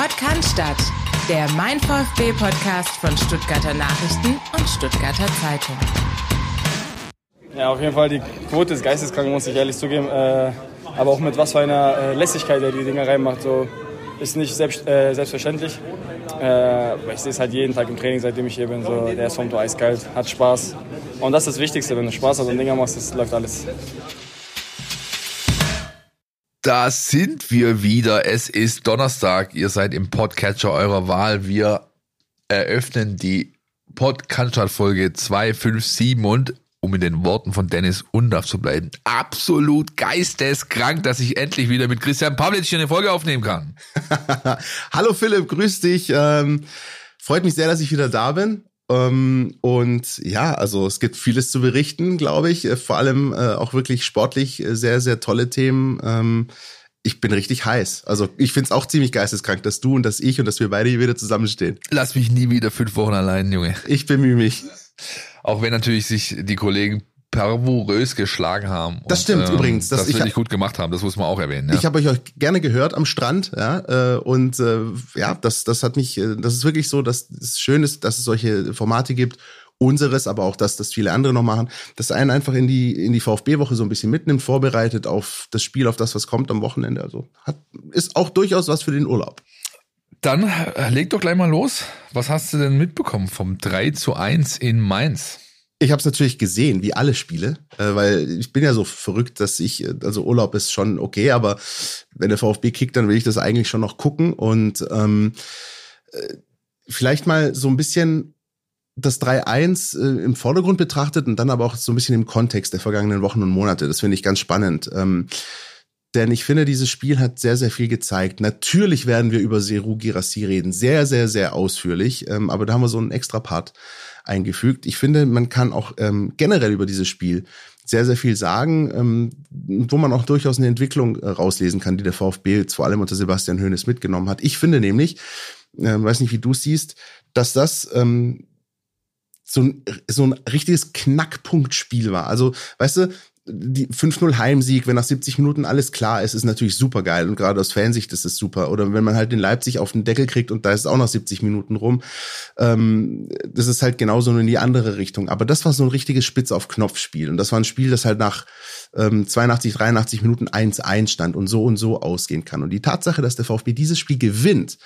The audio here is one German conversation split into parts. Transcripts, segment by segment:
Podcast, der Mein VfB-Podcast von Stuttgarter Nachrichten und Stuttgarter Zeitung. Ja, auf jeden Fall, die Quote ist geisteskrank, muss ich ehrlich zugeben. Aber auch mit was für einer Lässigkeit er die Dinger reinmacht, so ist nicht selbstverständlich. Ich sehe es halt jeden Tag im Training, seitdem ich hier bin. So, der ist vom Tor eiskalt, hat Spaß. Und das ist das Wichtigste, wenn du Spaß hast und Dinger machst, das läuft alles. Da sind wir wieder. Es ist Donnerstag. Ihr seid im Podcatcher eurer Wahl. Wir eröffnen die Podcast-Folge 257 und, um in den Worten von Dennis Undaff zu bleiben, absolut geisteskrank, dass ich endlich wieder mit Christian Pawlitzsch eine Folge aufnehmen kann. Hallo Philipp, grüß dich. Freut mich sehr, dass ich wieder da bin. Und ja, also es gibt vieles zu berichten, glaube ich. Vor allem auch wirklich sportlich sehr, sehr tolle Themen. Ich bin richtig heiß. Also ich finde es auch ziemlich geisteskrank, dass du und dass ich und dass wir beide hier wieder zusammenstehen. Lass mich nie wieder 5 Wochen allein, Junge. Ich bemühe mich. Auch wenn natürlich sich die Kollegen pervorös geschlagen haben. Das stimmt übrigens. Das wirklich gut gemacht haben, das muss man auch erwähnen. Ja. Ich habe euch gerne gehört am Strand, ja, und ja, das hat mich, das ist wirklich so, dass es schön ist, dass es solche Formate gibt, unseres, aber auch das viele andere noch machen, dass einen einfach in die VfB-Woche so ein bisschen mitnimmt, vorbereitet auf das Spiel, auf das, was kommt am Wochenende. Also ist auch durchaus was für den Urlaub. Dann leg doch gleich mal los. Was hast du denn mitbekommen vom 3:1 in Mainz? Ich habe es natürlich gesehen, wie alle Spiele, weil ich bin ja so verrückt, dass also Urlaub ist schon okay, aber wenn der VfB kickt, dann will ich das eigentlich schon noch gucken und vielleicht mal so ein bisschen das 3:1 im Vordergrund betrachtet und dann aber auch so ein bisschen im Kontext der vergangenen Wochen und Monate. Das finde ich ganz spannend. Denn ich finde, dieses Spiel hat sehr, sehr viel gezeigt. Natürlich werden wir über Serhou Guirassy reden, sehr, sehr, sehr ausführlich, aber da haben wir so einen extra Part eingefügt. Ich finde, man kann auch generell über dieses Spiel sehr, sehr viel sagen, wo man auch durchaus eine Entwicklung rauslesen kann, die der VfB jetzt vor allem unter Sebastian Hoeneß mitgenommen hat. Ich finde nämlich, weiß nicht, wie du es siehst, dass das so ein richtiges Knackpunktspiel war. Also, weißt du, die 5-0 Heimsieg, wenn nach 70 Minuten alles klar ist, ist natürlich super geil und gerade aus Fansicht ist es super. Oder wenn man halt in Leipzig auf den Deckel kriegt und da ist es auch noch 70 Minuten rum, das ist halt genauso nur in die andere Richtung. Aber das war so ein richtiges Spitz-auf-Knopf-Spiel und das war ein Spiel, das halt nach 82, 83 Minuten 1-1 stand und so ausgehen kann. Und die Tatsache, dass der VfB dieses Spiel gewinnt,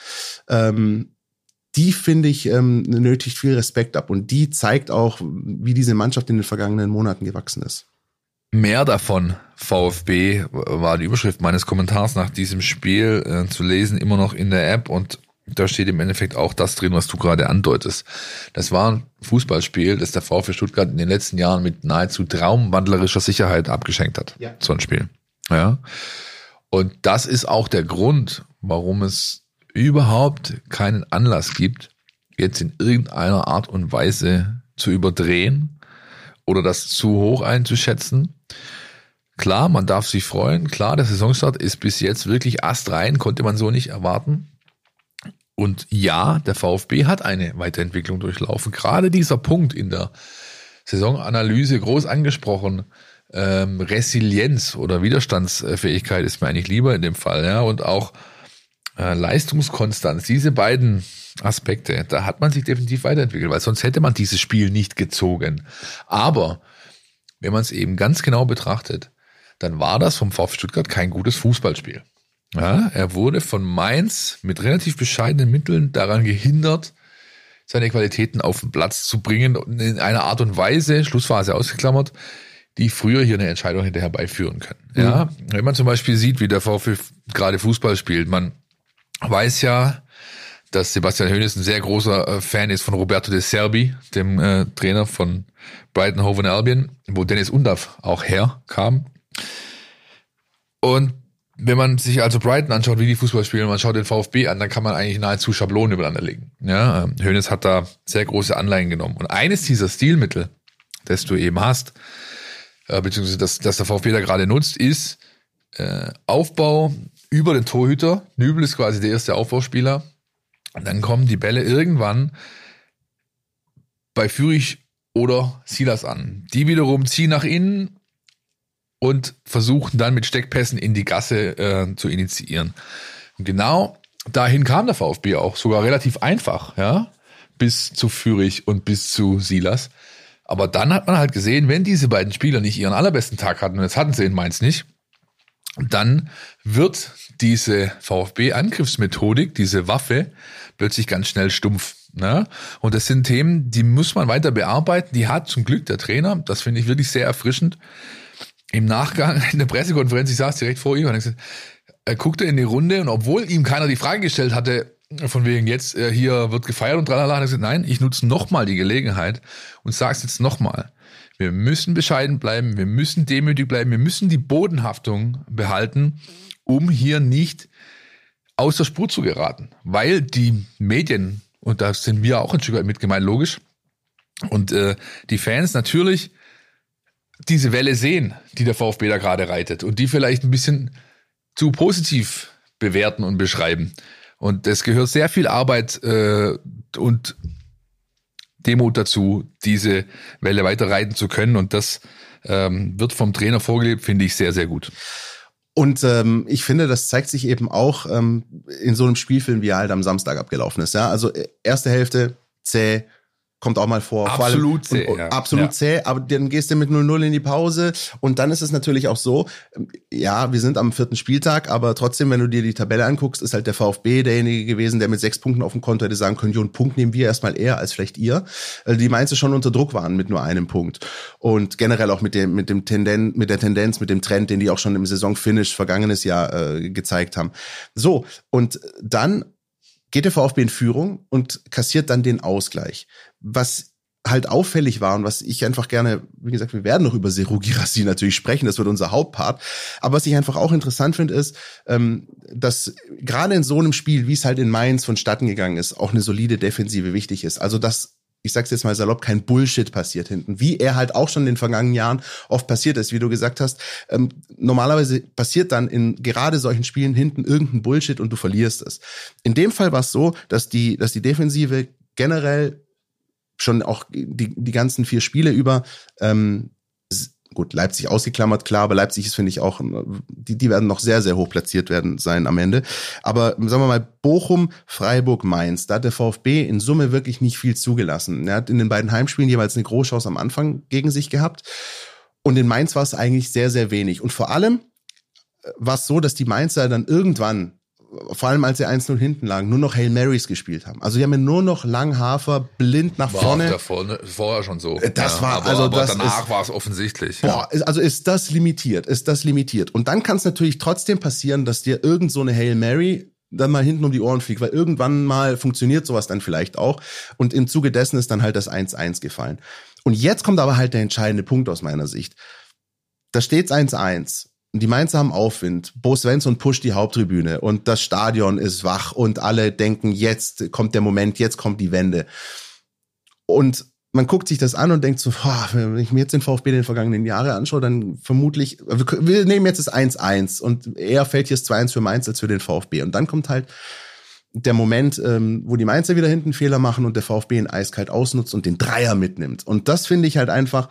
die, finde ich, nötigt viel Respekt ab und die zeigt auch, wie diese Mannschaft in den vergangenen Monaten gewachsen ist. Mehr davon, VfB, war die Überschrift meines Kommentars nach diesem Spiel zu lesen, immer noch in der App und da steht im Endeffekt auch das drin, was du gerade andeutest. Das war ein Fußballspiel, das der VfB Stuttgart in den letzten Jahren mit nahezu traumwandlerischer Sicherheit abgeschenkt hat. Ja. So ein Spiel. Ja. Und das ist auch der Grund, warum es überhaupt keinen Anlass gibt, jetzt in irgendeiner Art und Weise zu überdrehen oder das zu hoch einzuschätzen. Klar, man darf sich freuen. Klar, der Saisonstart ist bis jetzt wirklich astrein, konnte man so nicht erwarten. Und ja, der VfB hat eine Weiterentwicklung durchlaufen. Gerade dieser Punkt in der Saisonanalyse groß angesprochen, Resilienz oder Widerstandsfähigkeit ist mir eigentlich lieber in dem Fall, ja, und auch Leistungskonstanz, diese beiden Aspekte, da hat man sich definitiv weiterentwickelt, weil sonst hätte man dieses Spiel nicht gezogen. Aber wenn man es eben ganz genau betrachtet, dann war das vom VfB Stuttgart kein gutes Fußballspiel. Ja, er wurde von Mainz mit relativ bescheidenen Mitteln daran gehindert, seine Qualitäten auf den Platz zu bringen und in einer Art und Weise, Schlussphase ausgeklammert, die früher hier eine Entscheidung hätte herbeiführen können. Ja, wenn man zum Beispiel sieht, wie der VfB gerade Fußball spielt, man weiß ja, dass Sebastian Hoeneß ein sehr großer Fan ist von Roberto De Zerbi, dem Trainer von Brighton Hove Albion, wo Dennis Undaff auch herkam. Und wenn man sich also Brighton anschaut, wie die Fußball spielen, und man schaut den VfB an, dann kann man eigentlich nahezu Schablonen übereinander legen. Ja, Hoeneß hat da sehr große Anleihen genommen. Und eines dieser Stilmittel, das du eben hast, beziehungsweise das der VfB da gerade nutzt, ist Aufbau über den Torhüter. Nübel ist quasi der erste Aufbauspieler. Und dann kommen die Bälle irgendwann bei Führich oder Silas an. Die wiederum ziehen nach innen und versuchen dann mit Steckpässen in die Gasse zu initiieren. Und genau dahin kam der VfB auch, sogar relativ einfach, ja, bis zu Führig und bis zu Silas. Aber dann hat man halt gesehen, wenn diese beiden Spieler nicht ihren allerbesten Tag hatten, und das hatten sie in Mainz nicht, dann wird diese VfB-Angriffsmethodik, diese Waffe, plötzlich ganz schnell stumpf. Ne? Und das sind Themen, die muss man weiter bearbeiten. Die hat zum Glück der Trainer, das finde ich wirklich sehr erfrischend, im Nachgang in der Pressekonferenz, ich saß direkt vor ihm, und er guckte in die Runde, und obwohl ihm keiner die Frage gestellt hatte, von wegen jetzt hier wird gefeiert und tralala, hat er gesagt, nein, ich nutze nochmal die Gelegenheit und sage es jetzt nochmal. Wir müssen bescheiden bleiben, wir müssen demütig bleiben, wir müssen die Bodenhaftung behalten, um hier nicht außer Spur zu geraten. Weil die Medien, und da sind wir auch ein Stück weit mit gemeint, logisch, und die Fans natürlich diese Welle sehen, die der VfB da gerade reitet, und die vielleicht ein bisschen zu positiv bewerten und beschreiben. Und es gehört sehr viel Arbeit und Demut dazu, diese Welle weiter reiten zu können. Und das wird vom Trainer vorgelebt, finde ich sehr, sehr gut. Und ich finde, das zeigt sich eben auch in so einem Spielfilm, wie er halt am Samstag abgelaufen ist. Ja? Also erste Hälfte zäh, kommt auch mal vor. Absolut zäh. Absolut zäh, aber dann gehst du mit 0-0 in die Pause, und dann ist es natürlich auch so, ja, wir sind am 4. Spieltag, aber trotzdem, wenn du dir die Tabelle anguckst, ist halt der VfB derjenige gewesen, der mit 6 Punkten auf dem Konto hätte sagen können, jo, einen Punkt nehmen wir erstmal eher als vielleicht ihr. Die Mainzer schon unter Druck waren mit nur einem Punkt. Und generell auch mit der Tendenz, mit dem Trend, den die auch schon im Saisonfinish vergangenes Jahr gezeigt haben. So, und dann geht der VfB in Führung und kassiert dann den Ausgleich. Was halt auffällig war und was ich einfach gerne, wie gesagt, wir werden noch über Serhou Guirassy natürlich sprechen, das wird unser Hauptpart, aber was ich einfach auch interessant finde, ist, dass gerade in so einem Spiel, wie es halt in Mainz vonstatten gegangen ist, auch eine solide Defensive wichtig ist. Also dass, ich sag's jetzt mal salopp, kein Bullshit passiert hinten, wie er halt auch schon in den vergangenen Jahren oft passiert ist, wie du gesagt hast. Normalerweise passiert dann in gerade solchen Spielen hinten irgendein Bullshit und du verlierst es. In dem Fall war es so, dass die Defensive generell schon auch die ganzen 4 Spiele über, gut, Leipzig ausgeklammert, klar, aber Leipzig ist, finde ich, auch, die werden noch sehr, sehr hoch platziert sein am Ende. Aber sagen wir mal, Bochum, Freiburg, Mainz, da hat der VfB in Summe wirklich nicht viel zugelassen. Er hat in den beiden Heimspielen jeweils eine Großchance am Anfang gegen sich gehabt. Und in Mainz war es eigentlich sehr, sehr wenig. Und vor allem war es so, dass die Mainzer dann irgendwann, vor allem als sie 1-0 hinten lagen, nur noch Hail Marys gespielt haben. Also die haben ja nur noch Langhafer blind nach vorne. War vorher schon so. Das war, aber danach war es offensichtlich. Boah, also ist das limitiert. Und dann kann es natürlich trotzdem passieren, dass dir irgend so eine Hail Mary dann mal hinten um die Ohren fliegt, weil irgendwann mal funktioniert sowas dann vielleicht auch. Und im Zuge dessen ist dann halt das 1-1 gefallen. Und jetzt kommt aber halt der entscheidende Punkt aus meiner Sicht. Da steht's 1-1. Und die Mainzer haben Aufwind. Bo Svensson pusht die Haupttribüne und das Stadion ist wach und alle denken, jetzt kommt der Moment, jetzt kommt die Wende. Und man guckt sich das an und denkt so, wenn ich mir jetzt den VfB den vergangenen Jahre anschaue, dann vermutlich, wir nehmen jetzt das 1-1 und eher fällt hier das 2-1 für Mainz als für den VfB. Und dann kommt halt der Moment, wo die Mainzer wieder hinten Fehler machen und der VfB ihn eiskalt ausnutzt und den Dreier mitnimmt. Und das finde ich halt einfach,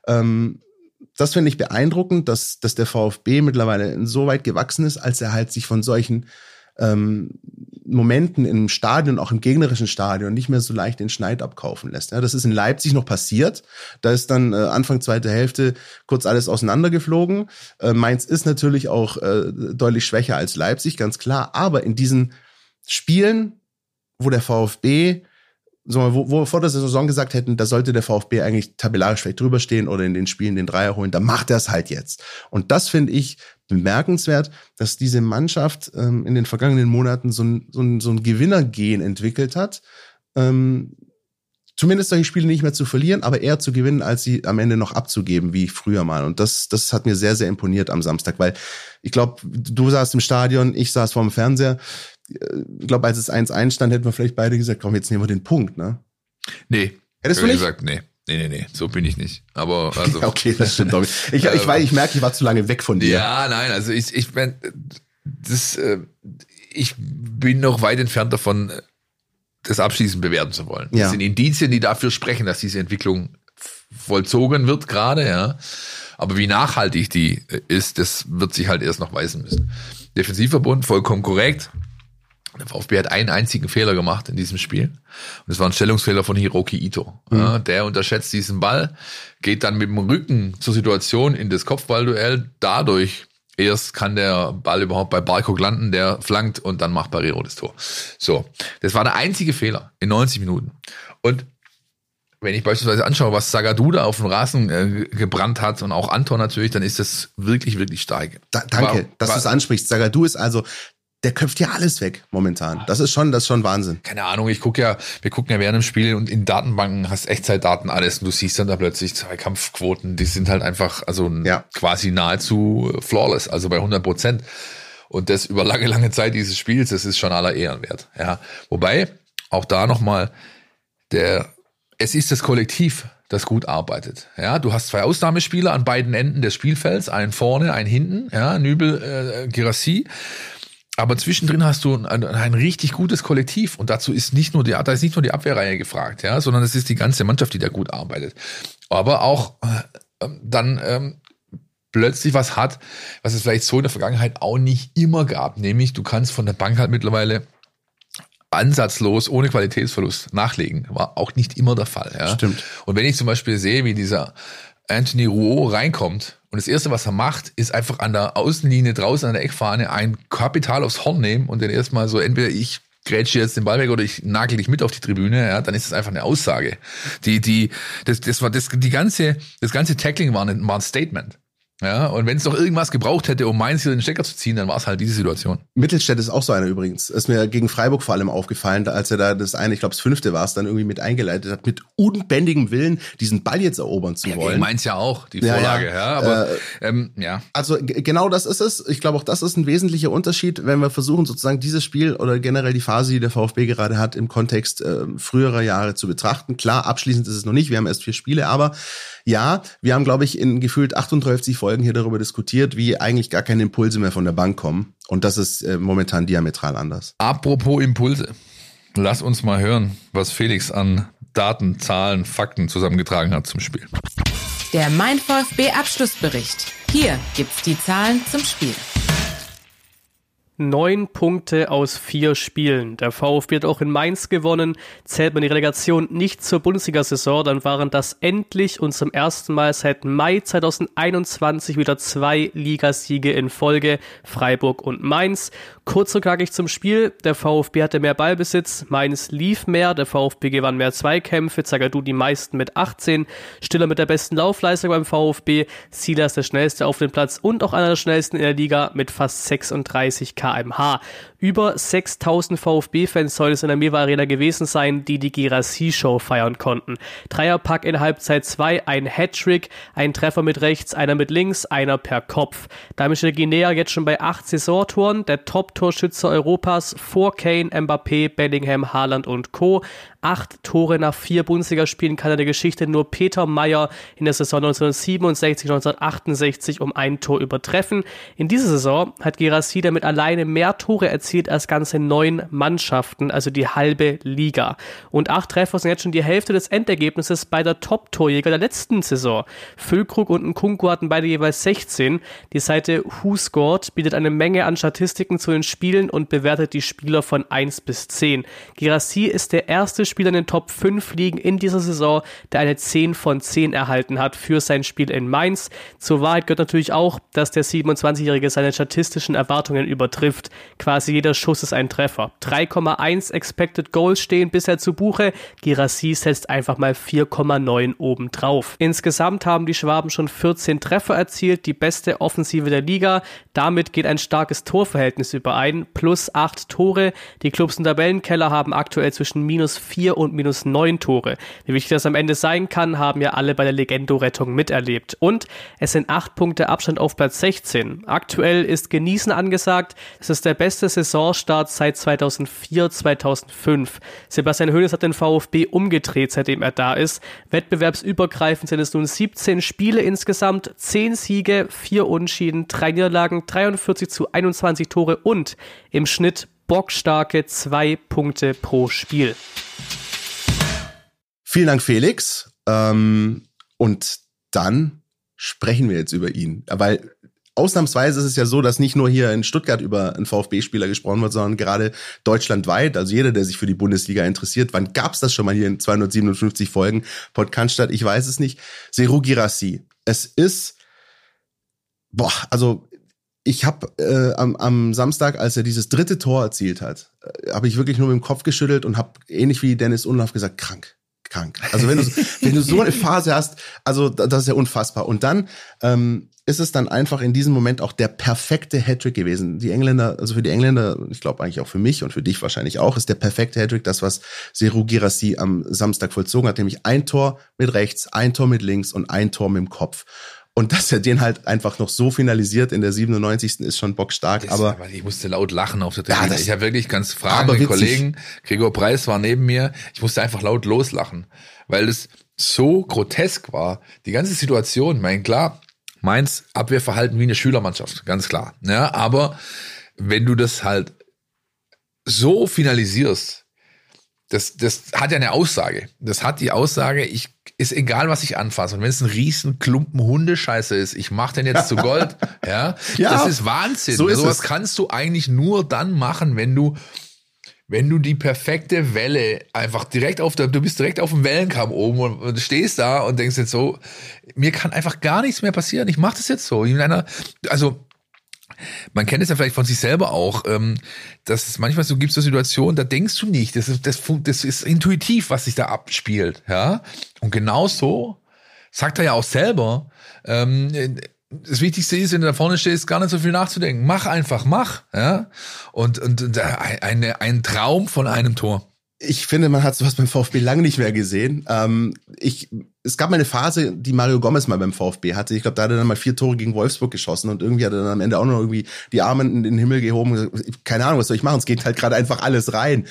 das finde ich beeindruckend, dass der VfB mittlerweile so weit gewachsen ist, als er halt sich von solchen Momenten im Stadion, auch im gegnerischen Stadion, nicht mehr so leicht den Schneid abkaufen lässt. Ja, das ist in Leipzig noch passiert. Da ist dann Anfang zweite Hälfte kurz alles auseinandergeflogen. Mainz ist natürlich auch deutlich schwächer als Leipzig, ganz klar. Aber in diesen Spielen, wo der VfB, wo wir vor der Saison gesagt hätten, da sollte der VfB eigentlich tabellarisch vielleicht drüber stehen oder in den Spielen den Dreier holen, da macht er es halt jetzt. Und das finde ich bemerkenswert, dass diese Mannschaft in den vergangenen Monaten so ein Gewinnergehen entwickelt hat. Zumindest solche Spiele nicht mehr zu verlieren, aber eher zu gewinnen, als sie am Ende noch abzugeben, wie früher mal. Und das hat mir sehr, sehr imponiert am Samstag, weil ich glaube, du saßt im Stadion, ich saß vorm Fernseher. Ich glaube, als es 1-1 stand, hätten wir vielleicht beide gesagt, komm, jetzt nehmen wir den Punkt, ne? Nee. Hättest du nicht? Gesagt, nee, so bin ich nicht. Aber also okay, das stimmt doch. Ich merke, ich war zu lange weg von dir. Ja, nein, also ich bin noch weit entfernt davon, das abschließend bewerten zu wollen. Ja. Das sind Indizien, die dafür sprechen, dass diese Entwicklung vollzogen wird gerade, ja. Aber wie nachhaltig die ist, das wird sich halt erst noch weisen müssen. Defensivverbund, vollkommen korrekt. Der VfB hat einen einzigen Fehler gemacht in diesem Spiel. Und das war ein Stellungsfehler von Hiroki Ito. Ja, der unterschätzt diesen Ball, geht dann mit dem Rücken zur Situation in das Kopfballduell. Dadurch erst kann der Ball überhaupt bei Barkok landen, der flankt und dann macht Barreiro das Tor. So, das war der einzige Fehler in 90 Minuten. Und wenn ich beispielsweise anschaue, was Zagadou da auf dem Rasen gebrannt hat und auch Anton natürlich, dann ist das wirklich, wirklich stark. Danke, dass du es ansprichst. Zagadou ist also, der köpft ja alles weg momentan. Das ist schon Wahnsinn. Keine Ahnung, wir gucken ja während dem Spiel und in Datenbanken hast Echtzeitdaten alles und du siehst dann da plötzlich Zweikampfquoten, die sind halt einfach, quasi nahezu flawless, also bei 100%. Und das über lange, lange Zeit dieses Spiels, das ist schon aller Ehren wert. Ja. Wobei, auch da nochmal, es ist das Kollektiv, das gut arbeitet. Ja, du hast 2 Ausnahmespieler an beiden Enden des Spielfelds, einen vorne, einen hinten, ja, Nübel, Guirassy. Aber zwischendrin hast du ein richtig gutes Kollektiv und dazu ist nicht nur die Abwehrreihe gefragt, ja, sondern es ist die ganze Mannschaft, die da gut arbeitet. Aber auch plötzlich was hat, was es vielleicht so in der Vergangenheit auch nicht immer gab, nämlich du kannst von der Bank halt mittlerweile ansatzlos, ohne Qualitätsverlust nachlegen. War auch nicht immer der Fall. Ja? Stimmt. Und wenn ich zum Beispiel sehe, wie dieser Anthony Rouault reinkommt und das Erste, was er macht, ist einfach an der Außenlinie draußen an der Eckfahne ein Kapital aufs Horn nehmen und dann erstmal so, entweder ich grätsche jetzt den Ball weg oder ich nagel dich mit auf die Tribüne, ja, dann ist das einfach eine Aussage. Das ganze Tackling war ein Statement. Ja, und wenn es noch irgendwas gebraucht hätte, um Mainz hier den Stecker zu ziehen, dann war es halt diese Situation. Mittelstädt ist auch so einer übrigens. Ist mir gegen Freiburg vor allem aufgefallen, als er da das 5. war es, dann irgendwie mit eingeleitet hat, mit unbändigem Willen diesen Ball jetzt erobern zu wollen. Mainz ja auch, die Vorlage, ja. Aber, Also genau das ist es. Ich glaube auch, das ist ein wesentlicher Unterschied, wenn wir versuchen, sozusagen dieses Spiel oder generell die Phase, die der VfB gerade hat, im Kontext früherer Jahre zu betrachten. Klar, abschließend ist es noch nicht. Wir haben erst 4 Spiele, aber ja, wir haben, glaube ich, in gefühlt 38 Folgen hier darüber diskutiert, wie eigentlich gar keine Impulse mehr von der Bank kommen. Und das ist momentan diametral anders. Apropos Impulse. Lass uns mal hören, was Felix an Daten, Zahlen, Fakten zusammengetragen hat zum Spiel. Der Mein VfB Abschlussbericht. Hier gibt's die Zahlen zum Spiel. 9 Punkte aus 4 Spielen. Der VfB hat auch in Mainz gewonnen. Zählt man die Relegation nicht zur Bundesliga-Saison, dann waren das endlich und zum ersten Mal seit Mai 2021 wieder 2 Ligasiege in Folge, Freiburg und Mainz. Kurz und knackig zum Spiel. Der VfB hatte mehr Ballbesitz, Mainz lief mehr, der VfB gewann mehr Zweikämpfe, Zagadou die meisten mit 18, Stiller mit der besten Laufleistung beim VfB, Silas der schnellste auf dem Platz und auch einer der schnellsten in der Liga mit fast 36 km/h. Über 6.000 VfB-Fans soll es in der Mewa Arena gewesen sein, die die Guirassy-Show feiern konnten. Dreierpack in Halbzeit 2, ein Hattrick, ein Treffer mit rechts, einer mit links, einer per Kopf. Damit steht der Guinea jetzt schon bei 8 Saisontoren, der Top-Torschütze Europas vor Kane, Mbappé, Bellingham, Haaland und Co. 8 Tore nach 4 Bundesligaspielen kann in der Geschichte nur Peter Meyer in der Saison 1967-1968 um ein Tor übertreffen. In dieser Saison hat Guirassy damit alleine mehr Tore erzielt als ganze 9 Mannschaften, also die halbe Liga. Und 8 Treffer sind jetzt schon die Hälfte des Endergebnisses bei der Top-Torjäger der letzten Saison. Füllkrug und Nkunku hatten beide jeweils 16. Die Seite WhoScored bietet eine Menge an Statistiken zu den Spielen und bewertet die Spieler von 1 bis 10. Guirassy ist der erste Spieler in den Top 5 Ligen in dieser Saison, der eine 10 von 10 erhalten hat für sein Spiel in Mainz. Zur Wahrheit gehört natürlich auch, dass der 27-Jährige seine statistischen Erwartungen übertrifft. Quasi jeder Schuss ist ein Treffer. 3,1 Expected Goals stehen bisher zu Buche. Guirassy setzt einfach mal 4,9 obendrauf. Insgesamt haben die Schwaben schon 14 Treffer erzielt, die beste Offensive der Liga. Damit geht ein starkes Torverhältnis überein, plus 8 Tore. Die Clubs im Tabellenkeller haben aktuell zwischen -4 und -9 Tore. Wie wichtig das am Ende sein kann, haben ja alle bei der Legendo-Rettung miterlebt. Und es sind 8 Punkte Abstand auf Platz 16. Aktuell ist Genießen angesagt. Es ist der beste Saisonstart seit 2004/2005. Sebastian Hoeneß hat den VfB umgedreht, seitdem er da ist. Wettbewerbsübergreifend sind es nun 17 Spiele insgesamt, 10 Siege, 4 Unentschieden, 3 Niederlagen, 43:21 Tore und im Schnitt bockstarke 2 Punkte pro Spiel. Vielen Dank, Felix. Und dann sprechen wir jetzt über ihn. Weil ausnahmsweise ist es ja so, dass nicht nur hier in Stuttgart über einen VfB-Spieler gesprochen wird, sondern gerade deutschlandweit, also jeder, der sich für die Bundesliga interessiert. Wann gab's das schon mal hier in 257 Folgen Podcast? Ich weiß es nicht. Serhou Guirassy. Es ist, also ich habe am Samstag, als er dieses 3. Tor erzielt hat, habe ich wirklich nur mit dem Kopf geschüttelt und habe ähnlich wie Dennis Unlaff gesagt, krank. Also wenn du so eine Phase hast, also das ist ja unfassbar. Und dann ist es dann einfach in diesem Moment auch der perfekte Hattrick gewesen. Die Engländer, also für die Engländer, ich glaube eigentlich auch für mich und für dich wahrscheinlich auch, ist der perfekte Hattrick das, was Serhou Guirassy am Samstag vollzogen hat, nämlich ein Tor mit rechts, ein Tor mit links und ein Tor mit dem Kopf. Und dass er den halt einfach noch so finalisiert in der 97. ist schon bockstark. Aber ich musste laut lachen auf der Tribüne. Ich habe wirklich ganz fragende Kollegen. Gregor Preis war neben mir. Ich musste einfach laut loslachen, weil es so grotesk war. Die ganze Situation, klar, Mainz Abwehrverhalten wie eine Schülermannschaft, ganz klar. Ja, aber wenn du das halt so finalisierst, das hat ja eine Aussage. Das hat die Aussage, ist egal, was ich anfasse. Und wenn es ein riesen Klumpen Hundescheiße ist, ich mache den jetzt zu Gold. Ja, das ist Wahnsinn. So ist sowas kannst du eigentlich nur dann machen, wenn du die perfekte Welle einfach du bist direkt auf dem Wellenkamm oben und stehst da und denkst jetzt so, mir kann einfach gar nichts mehr passieren. Ich mache das jetzt so. Man kennt es ja vielleicht von sich selber auch, dass es manchmal so gibt, so Situationen, da denkst du nicht, das ist intuitiv, was sich da abspielt, ja. Und genau so sagt er ja auch selber, das Wichtigste ist, wenn du da vorne stehst, gar nicht so viel nachzudenken. Mach einfach, ja. Und ein Traum von einem Tor. Ich finde, man hat sowas beim VfB lange nicht mehr gesehen. Es gab mal eine Phase, die Mario Gomez mal beim VfB hatte. Ich glaube, da hat er dann mal 4 Tore gegen Wolfsburg geschossen und irgendwie hat er dann am Ende auch noch irgendwie die Arme in den Himmel gehoben und gesagt, keine Ahnung, was soll ich machen? Es geht halt gerade einfach alles rein.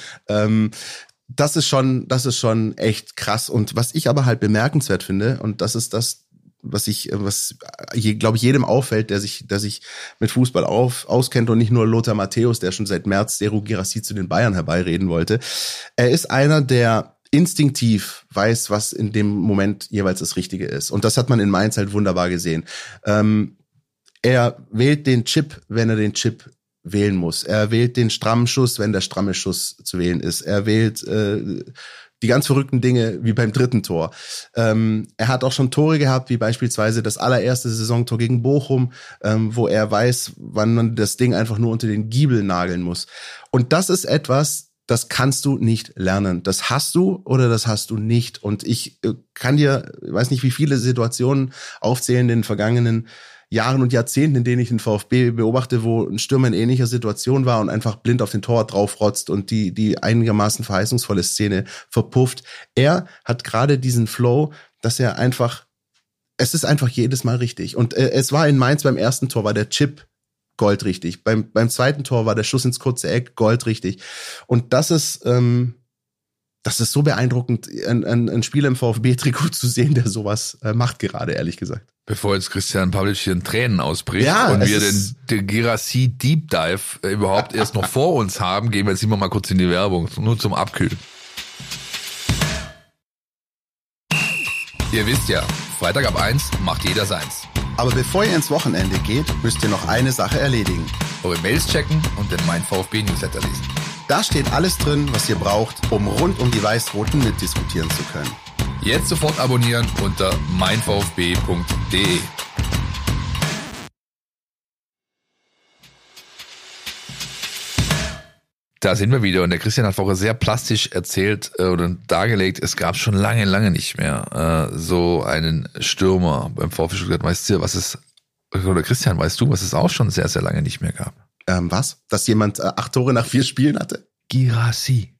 Das ist schon echt krass. Und was ich aber halt bemerkenswert finde, und das ist das, was glaube ich jedem auffällt, der sich mit Fußball auskennt und nicht nur Lothar Matthäus, der schon seit März Serhou Guirassy zu den Bayern herbeireden wollte. Er ist einer, der instinktiv weiß, was in dem Moment jeweils das Richtige ist. Und das hat man in Mainz halt wunderbar gesehen. Er wählt den Chip, wenn er den Chip wählen muss. Er wählt den strammen Schuss, wenn der stramme Schuss zu wählen ist. Er wählt die ganz verrückten Dinge wie beim 3. Tor. Er hat auch schon Tore gehabt, wie beispielsweise das allererste Saisontor gegen Bochum, wo er weiß, wann man das Ding einfach nur unter den Giebel nageln muss. Und das ist etwas, das kannst du nicht lernen. Das hast du oder das hast du nicht. Und ich kann dir, weiß nicht, wie viele Situationen aufzählen in den vergangenen Jahren und Jahrzehnten, in denen ich den VfB beobachte, wo ein Stürmer in ähnlicher Situation war und einfach blind auf den Torwart draufrotzt und die einigermaßen verheißungsvolle Szene verpufft. Er hat gerade diesen Flow, dass er einfach, es ist einfach jedes Mal richtig. Und es war in Mainz beim ersten Tor, war der Chip goldrichtig. Beim 2. Tor war der Schuss ins kurze Eck goldrichtig. Und das ist so beeindruckend, einen Spieler im VfB-Trikot zu sehen, der sowas macht gerade, ehrlich gesagt. Bevor jetzt Christian Pavlic hier in Tränen ausbricht und wir den Guirassy Deep Dive überhaupt erst noch vor uns haben, gehen wir jetzt immer mal kurz in die Werbung, nur zum Abkühlen. Ihr wisst ja, Freitag ab 1 macht jeder seins. Aber bevor ihr ins Wochenende geht, müsst ihr noch eine Sache erledigen. Eure Mails checken und den Mein VfB Newsletter lesen. Da steht alles drin, was ihr braucht, um rund um die Weiß-Roten mitdiskutieren zu können. Jetzt sofort abonnieren unter meinvfb.de. Da sind wir wieder und der Christian hat vorher sehr plastisch erzählt oder dargelegt, es gab schon lange nicht mehr so einen Stürmer beim VfB Stuttgart. Weißt du, oder Christian, weißt du, was es auch schon sehr lange nicht mehr gab? Was? Dass jemand 8 Tore nach 4 Spielen hatte? Guirassy.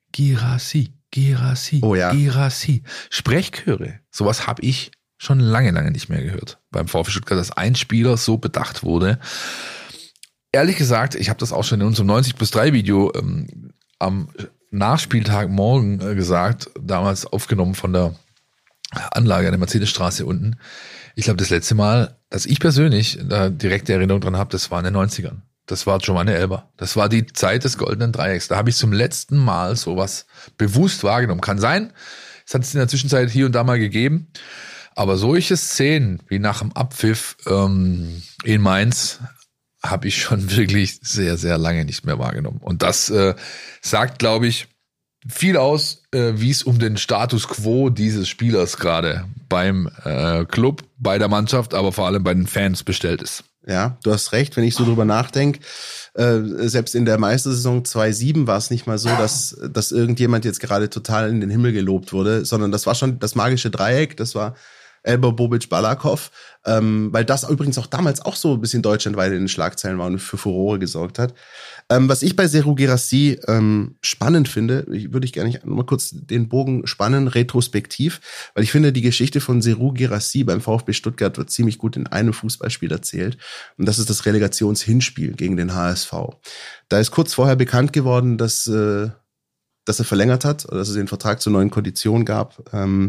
Oh ja. Guirassy. Sprechchöre. Sowas habe ich schon lange nicht mehr gehört. Beim VfB Stuttgart, dass ein Spieler so bedacht wurde. Ehrlich gesagt, ich habe das auch schon in unserem 90+3 Video am Nachspieltag morgen gesagt, damals aufgenommen von der Anlage an der Mercedesstraße unten. Ich glaube, das letzte Mal, dass ich persönlich da direkte Erinnerung dran habe, das war in den 90ern. Das war Giovanni Elber. Das war die Zeit des goldenen Dreiecks. Da habe ich zum letzten Mal sowas bewusst wahrgenommen. Kann sein, es hat es in der Zwischenzeit hier und da mal gegeben, Aber solche Szenen wie nach dem Abpfiff in Mainz habe ich schon wirklich sehr, sehr lange nicht mehr wahrgenommen. Und das sagt, glaube ich, viel aus, wie es um den Status quo dieses Spielers gerade beim Club, bei der Mannschaft, aber vor allem bei den Fans bestellt ist. Ja, du hast recht, wenn ich so drüber nachdenke. Selbst in der Meistersaison 2-7 war es nicht mal so, dass irgendjemand jetzt gerade total in den Himmel gelobt wurde, sondern das war schon das magische Dreieck, das war Elber, Bobic, Balakov, weil das übrigens auch damals auch so ein bisschen deutschlandweit in den Schlagzeilen war und für Furore gesorgt hat. Was ich bei Serhou Guirassy spannend finde, würde ich gerne noch mal kurz den Bogen spannen, retrospektiv, weil ich finde, die Geschichte von Serhou Guirassy beim VfB Stuttgart wird ziemlich gut in einem Fußballspiel erzählt. Und das ist das Relegationshinspiel gegen den HSV. Da ist kurz vorher bekannt geworden, dass er verlängert hat oder dass es den Vertrag zu neuen Konditionen gab.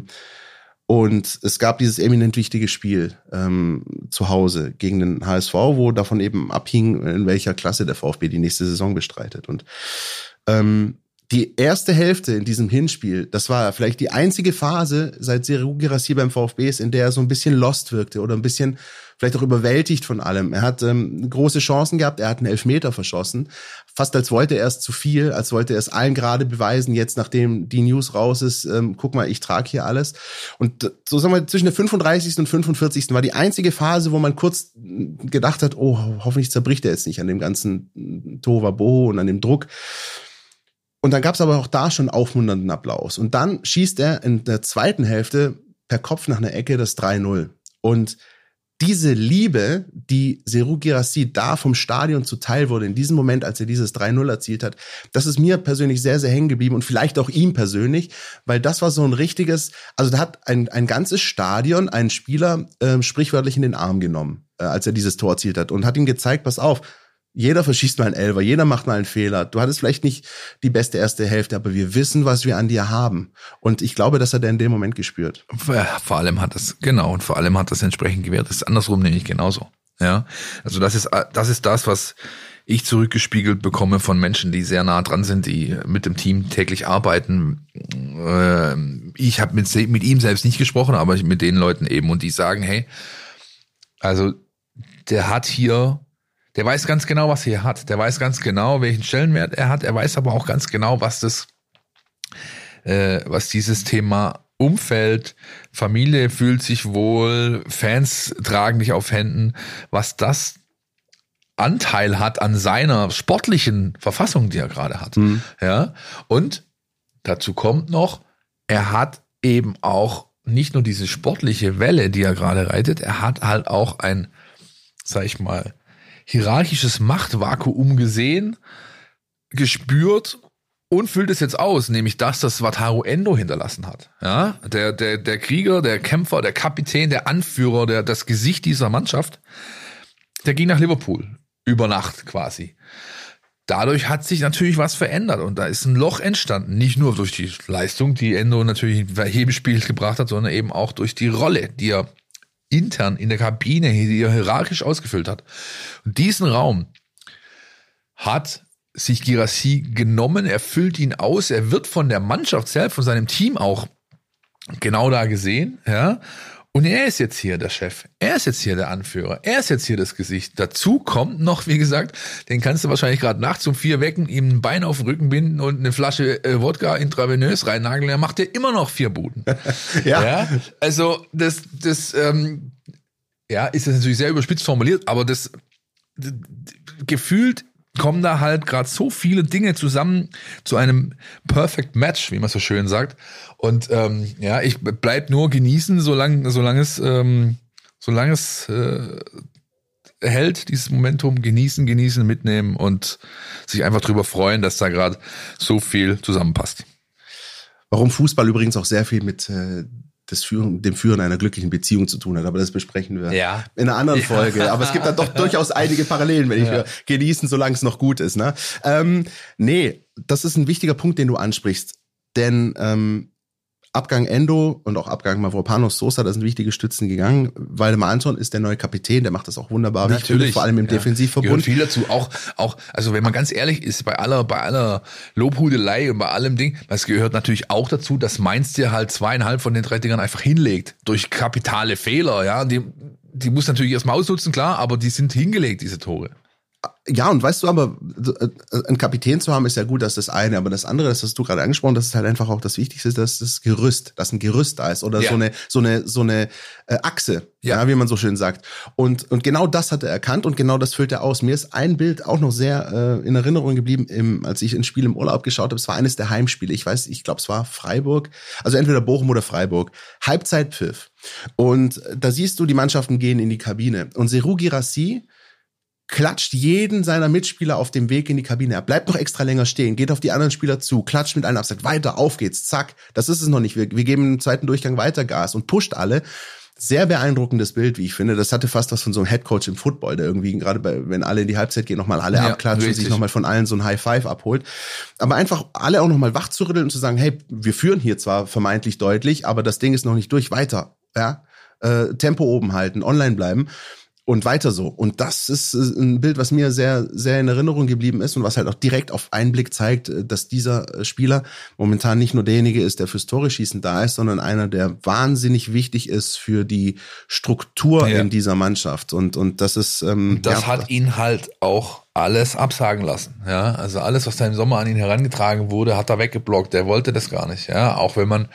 Und es gab dieses eminent wichtige Spiel zu Hause gegen den HSV, wo davon eben abhing, in welcher Klasse der VfB die nächste Saison bestreitet. Und die erste Hälfte in diesem Hinspiel, das war vielleicht die einzige Phase, seit Serhou Guirassy beim VfB ist, in der er so ein bisschen lost wirkte oder ein bisschen vielleicht auch überwältigt von allem. Er hat große Chancen gehabt, er hat einen Elfmeter verschossen, fast als wollte er es zu viel, als wollte er es allen gerade beweisen, jetzt nachdem die News raus ist, guck mal, ich trage hier alles. Und so sagen wir, zwischen der 35. und 45. war die einzige Phase, wo man kurz gedacht hat, oh, hoffentlich zerbricht er jetzt nicht an dem ganzen Tohuwabohu und an dem Druck. Und dann gab es aber auch da schon aufmunternden Applaus. Und dann schießt er in der zweiten Hälfte per Kopf nach einer Ecke das 3-0. Und diese Liebe, die Serhou Guirassy da vom Stadion zuteil wurde, in diesem Moment, als er dieses 3-0 erzielt hat, das ist mir persönlich sehr, sehr hängen geblieben und vielleicht auch ihm persönlich, weil das war so ein richtiges, also da hat ein ganzes Stadion einen Spieler sprichwörtlich in den Arm genommen, als er dieses Tor erzielt hat und hat ihm gezeigt, pass auf, jeder verschießt mal einen Elfer, jeder macht mal einen Fehler. Du hattest vielleicht nicht die beste erste Hälfte, aber wir wissen, was wir an dir haben. Und ich glaube, das hat er in dem Moment gespürt. Vor allem hat das entsprechend gewährt. Das ist andersrum nämlich genauso. Ja, also das ist das, was ich zurückgespiegelt bekomme von Menschen, die sehr nah dran sind, die mit dem Team täglich arbeiten. Ich habe mit ihm selbst nicht gesprochen, aber mit den Leuten eben. Und die sagen, hey, also der weiß ganz genau, was er hier hat. Der weiß ganz genau, welchen Stellenwert er hat. Er weiß aber auch ganz genau, was dieses Thema Umfeld, Familie fühlt sich wohl, Fans tragen dich auf Händen, was das Anteil hat an seiner sportlichen Verfassung, die er gerade hat. Mhm. Ja. Und dazu kommt noch, er hat eben auch nicht nur diese sportliche Welle, die er gerade reitet, er hat halt auch ein, sag ich mal, hierarchisches Machtvakuum gesehen, gespürt und füllt es jetzt aus, nämlich das Wataru Endo hinterlassen hat. Ja, der Krieger, der Kämpfer, der Kapitän, der Anführer, das Gesicht dieser Mannschaft, der ging nach Liverpool über Nacht quasi. Dadurch hat sich natürlich was verändert und da ist ein Loch entstanden, nicht nur durch die Leistung, die Endo natürlich bei jedem Spiel gebracht hat, sondern eben auch durch die Rolle, die er intern in der Kabine, die er hierarchisch ausgefüllt hat. Und diesen Raum hat sich Guirassy genommen, er füllt ihn aus, er wird von der Mannschaft selbst, von seinem Team auch genau da gesehen, ja. Und er ist jetzt hier der Chef, er ist jetzt hier der Anführer, er ist jetzt hier das Gesicht. Dazu kommt noch, wie gesagt, den kannst du wahrscheinlich gerade nachts um 4 wecken, ihm ein Bein auf den Rücken binden und eine Flasche Wodka intravenös reinnageln, er macht dir immer noch 4 Buden. Ja. Also das ist das natürlich sehr überspitzt formuliert, aber das gefühlt kommen da halt gerade so viele Dinge zusammen zu einem Perfect Match, wie man so schön sagt. Und ich bleib nur genießen, solange es hält, dieses Momentum, genießen, mitnehmen und sich einfach drüber freuen, dass da gerade so viel zusammenpasst. Warum Fußball übrigens auch sehr viel mit dem Führen einer glücklichen Beziehung zu tun hat, aber das besprechen wir in einer anderen Folge. Aber es gibt da doch durchaus einige Parallelen, wenn ich höre, genießen, solange es noch gut ist. Ne? Das ist ein wichtiger Punkt, den du ansprichst, denn Abgang Endo und auch Abgang Mavropanos Sosa, da sind wichtige Stützen gegangen. Waldemar Anton ist der neue Kapitän, der macht das auch wunderbar. Natürlich. Vor allem im Defensivverbund. Gehört viel dazu. Auch, also wenn man ganz ehrlich ist, bei aller Lobhudelei und bei allem Ding, das gehört natürlich auch dazu, dass Mainz dir halt 2,5 von den 3 Dingern einfach hinlegt. Durch kapitale Fehler, ja. Die muss natürlich erstmal ausnutzen, klar, aber die sind hingelegt, diese Tore. Ja, und weißt du, aber einen Kapitän zu haben ist ja gut, das ist das eine, aber das andere, das hast du gerade angesprochen, das ist halt einfach auch das Wichtigste, dass ein Gerüst da ist oder so eine Achse, ja, wie man so schön sagt. Und genau das hat er erkannt und genau das füllt er aus. Mir ist ein Bild auch noch sehr in Erinnerung geblieben, als ich ein Spiel im Urlaub geschaut habe. Es war eines der Heimspiele. Ich glaube, es war Freiburg, also entweder Bochum oder Freiburg. Halbzeitpfiff. Und da siehst du, die Mannschaften gehen in die Kabine und Serhou Guirassy klatscht jeden seiner Mitspieler auf dem Weg in die Kabine. Er bleibt noch extra länger stehen, geht auf die anderen Spieler zu, klatscht mit allen ab, sagt, weiter, auf geht's, zack. Das ist es noch nicht. Wir geben im zweiten Durchgang weiter Gas und pusht alle. Sehr beeindruckendes Bild, wie ich finde. Das hatte fast was von so einem Headcoach im Football, der irgendwie gerade wenn alle in die Halbzeit gehen, nochmal alle abklatscht und sich nochmal von allen so ein High Five abholt. Aber einfach alle auch nochmal wach zu rütteln und zu sagen, hey, wir führen hier zwar vermeintlich deutlich, aber das Ding ist noch nicht durch, weiter. Ja, Tempo oben halten, online bleiben. Und weiter so. Und das ist ein Bild, was mir sehr, sehr in Erinnerung geblieben ist und was halt auch direkt auf einen Blick zeigt, dass dieser Spieler momentan nicht nur derjenige ist, der fürs Tore-Schießen da ist, sondern einer, der wahnsinnig wichtig ist für die Struktur in dieser Mannschaft. Und das ist... das hat ihn halt auch alles absagen lassen. Ja, also alles, was da im Sommer an ihn herangetragen wurde, hat er weggeblockt. Der wollte das gar nicht. Ja, auch wenn man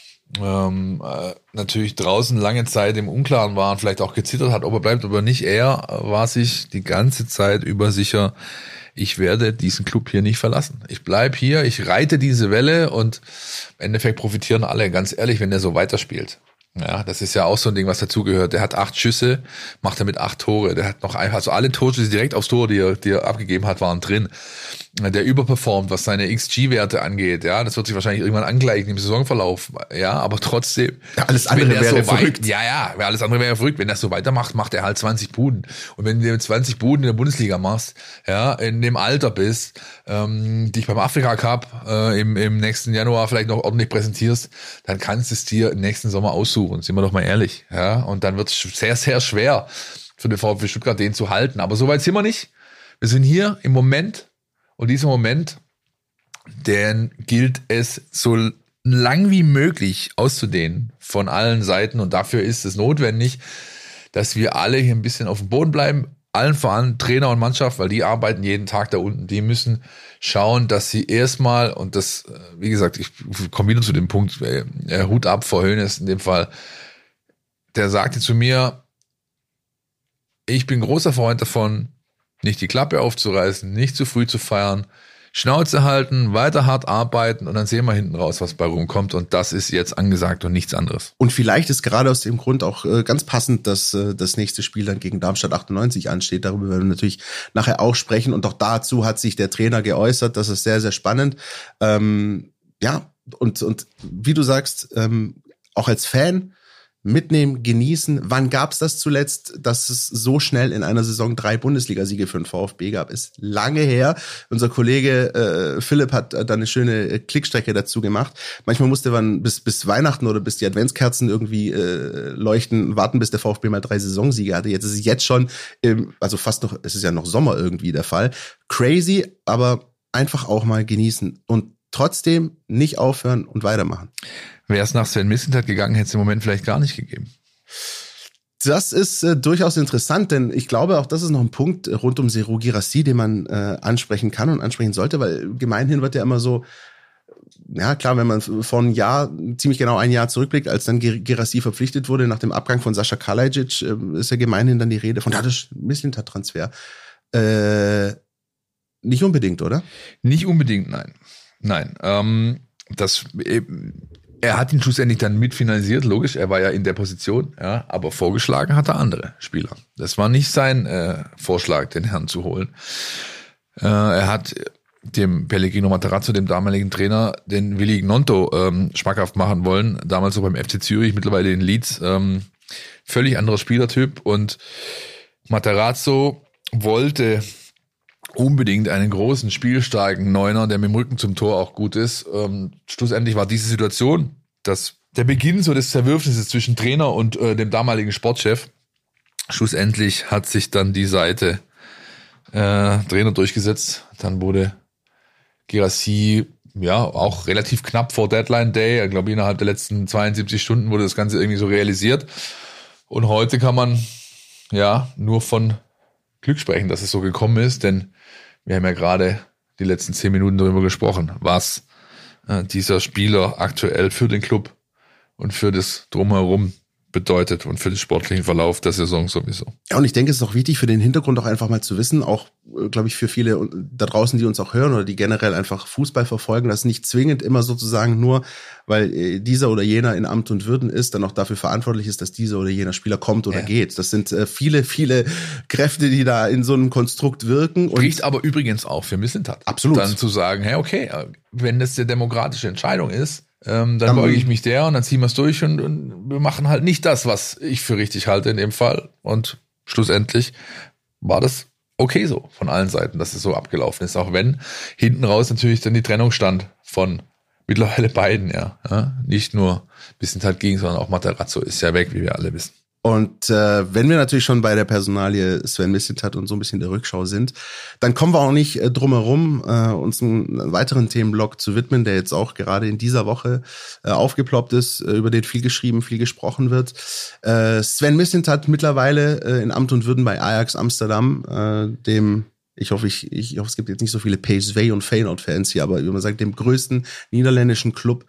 natürlich draußen lange Zeit im Unklaren war und vielleicht auch gezittert hat, ob er bleibt oder nicht. Er war sich die ganze Zeit über sicher, ich werde diesen Club hier nicht verlassen. Ich bleib hier, ich reite diese Welle und im Endeffekt profitieren alle, ganz ehrlich, wenn er so weiterspielt. Ja, das ist ja auch so ein Ding, was dazugehört. Der hat 8 Schüsse, macht er mit 8 Tore. Der hat noch also alle Torschüsse direkt aufs Tor, die er abgegeben hat, waren drin. Der überperformt, was seine XG-Werte angeht. Ja, das wird sich wahrscheinlich irgendwann angleichen im Saisonverlauf. Ja, aber trotzdem. Ja, alles andere wäre so verrückt. Alles andere wäre verrückt. Wenn er so weitermacht, macht er halt 20 Buden. Und wenn du 20 Buden in der Bundesliga machst, ja, in dem Alter bist, dich beim Afrika Cup im nächsten Januar vielleicht noch ordentlich präsentierst, dann kannst du es dir im nächsten Sommer aussuchen. Sind wir doch mal ehrlich. Ja, und dann wird es sehr, sehr schwer für den VfB Stuttgart, den zu halten. Aber so weit sind wir nicht. Wir sind hier im Moment. Und dieser Moment, den gilt es so lang wie möglich auszudehnen von allen Seiten. Und dafür ist es notwendig, dass wir alle hier ein bisschen auf dem Boden bleiben. Allen voran Trainer und Mannschaft, weil die arbeiten jeden Tag da unten. Die müssen schauen, dass sie erstmal, und das, wie gesagt, ich komme wieder zu dem Punkt, Hut ab vor Hoeneß in dem Fall, der sagte zu mir, ich bin großer Freund davon, nicht die Klappe aufzureißen, nicht zu früh zu feiern, Schnauze halten, weiter hart arbeiten und dann sehen wir hinten raus, was bei rumkommt. Und das ist jetzt angesagt und nichts anderes. Und vielleicht ist gerade aus dem Grund auch ganz passend, dass das nächste Spiel dann gegen Darmstadt 98 ansteht. Darüber werden wir natürlich nachher auch sprechen. Und auch dazu hat sich der Trainer geäußert. Das ist sehr, sehr spannend. Ja, und wie du sagst, auch als Fan, mitnehmen, genießen. Wann gab's das zuletzt, dass es so schnell in einer Saison 3 Bundesligasiege für den VfB gab? Ist lange her. Unser Kollege Philipp hat da eine schöne Klickstrecke dazu gemacht. Manchmal musste man bis Weihnachten oder bis die Adventskerzen irgendwie leuchten, warten, bis der VfB mal 3 Saisonsiege hatte. Jetzt ist es jetzt schon, also fast noch, es ist ja noch Sommer irgendwie der Fall. Crazy, aber einfach auch mal genießen und trotzdem nicht aufhören und weitermachen. Wäre es nach Sven Mislintat gegangen, hätte es im Moment vielleicht gar nicht gegeben. Das ist durchaus interessant, denn ich glaube, auch das ist noch ein Punkt rund um Serhou Guirassy, den man ansprechen kann und ansprechen sollte, weil gemeinhin wird ja immer so, ja klar, wenn man vor einem Jahr, ziemlich genau ein Jahr zurückblickt, als dann Guirassy verpflichtet wurde nach dem Abgang von Sascha Kalajic, ist ja gemeinhin dann die Rede von Mislintat-Transfer. Nicht unbedingt, oder? Nicht unbedingt, nein. Er hat ihn schlussendlich dann mitfinanziert, logisch, er war ja in der Position, ja, aber vorgeschlagen hat er andere Spieler. Das war nicht sein Vorschlag, den Herrn zu holen. Er hat dem Pellegrino Matarazzo, dem damaligen Trainer, den Willi Gnonto schmackhaft machen wollen, damals so beim FC Zürich, mittlerweile in Leeds, völlig anderer Spielertyp, und Matarazzo wollte unbedingt einen großen, spielstarken Neuner, der mit dem Rücken zum Tor auch gut ist. Schlussendlich war diese Situation der Beginn so des Zerwürfnisses zwischen Trainer und dem damaligen Sportchef. Schlussendlich hat sich dann die Seite Trainer durchgesetzt. Dann wurde Guirassy auch relativ knapp vor Deadline Day. Ich glaube, innerhalb der letzten 72 Stunden wurde das Ganze irgendwie so realisiert. Und heute kann man nur von Glück sprechen, dass es so gekommen ist, denn wir haben ja gerade die letzten 10 Minuten darüber gesprochen, was dieser Spieler aktuell für den Club und für das Drumherum bedeutet und für den sportlichen Verlauf der Saison sowieso. Ja, und ich denke, es ist auch wichtig für den Hintergrund auch einfach mal zu wissen, auch, glaube ich, für viele da draußen, die uns auch hören oder die generell einfach Fußball verfolgen, dass nicht zwingend immer sozusagen nur, weil dieser oder jener in Amt und Würden ist, dann auch dafür verantwortlich ist, dass dieser oder jener Spieler kommt oder geht. Das sind viele, viele Kräfte, die da in so einem Konstrukt wirken. Und spricht aber übrigens auch für Mislintat. Absolut. Dann zu sagen, hey, okay, wenn das eine demokratische Entscheidung ist, dann beuge ich mich der und dann ziehen wir es durch und wir machen halt nicht das, was ich für richtig halte in dem Fall. Und schlussendlich war das okay so von allen Seiten, dass es so abgelaufen ist. Auch wenn hinten raus natürlich dann die Trennung stand von mittlerweile beiden, ja. Nicht nur Mislintat ging, sondern auch Matarazzo ist ja weg, wie wir alle wissen. Und wenn wir natürlich schon bei der Personalie Sven Mislintat und so ein bisschen der Rückschau sind, dann kommen wir auch nicht drum herum, uns einen weiteren Themenblock zu widmen, der jetzt auch gerade in dieser Woche aufgeploppt ist, über den viel geschrieben, viel gesprochen wird. Sven Mislintat mittlerweile in Amt und Würden bei Ajax Amsterdam, dem ich hoffe, es gibt jetzt nicht so viele PSV und Feyenoord-Fans hier, aber wie man sagt, dem größten niederländischen Club,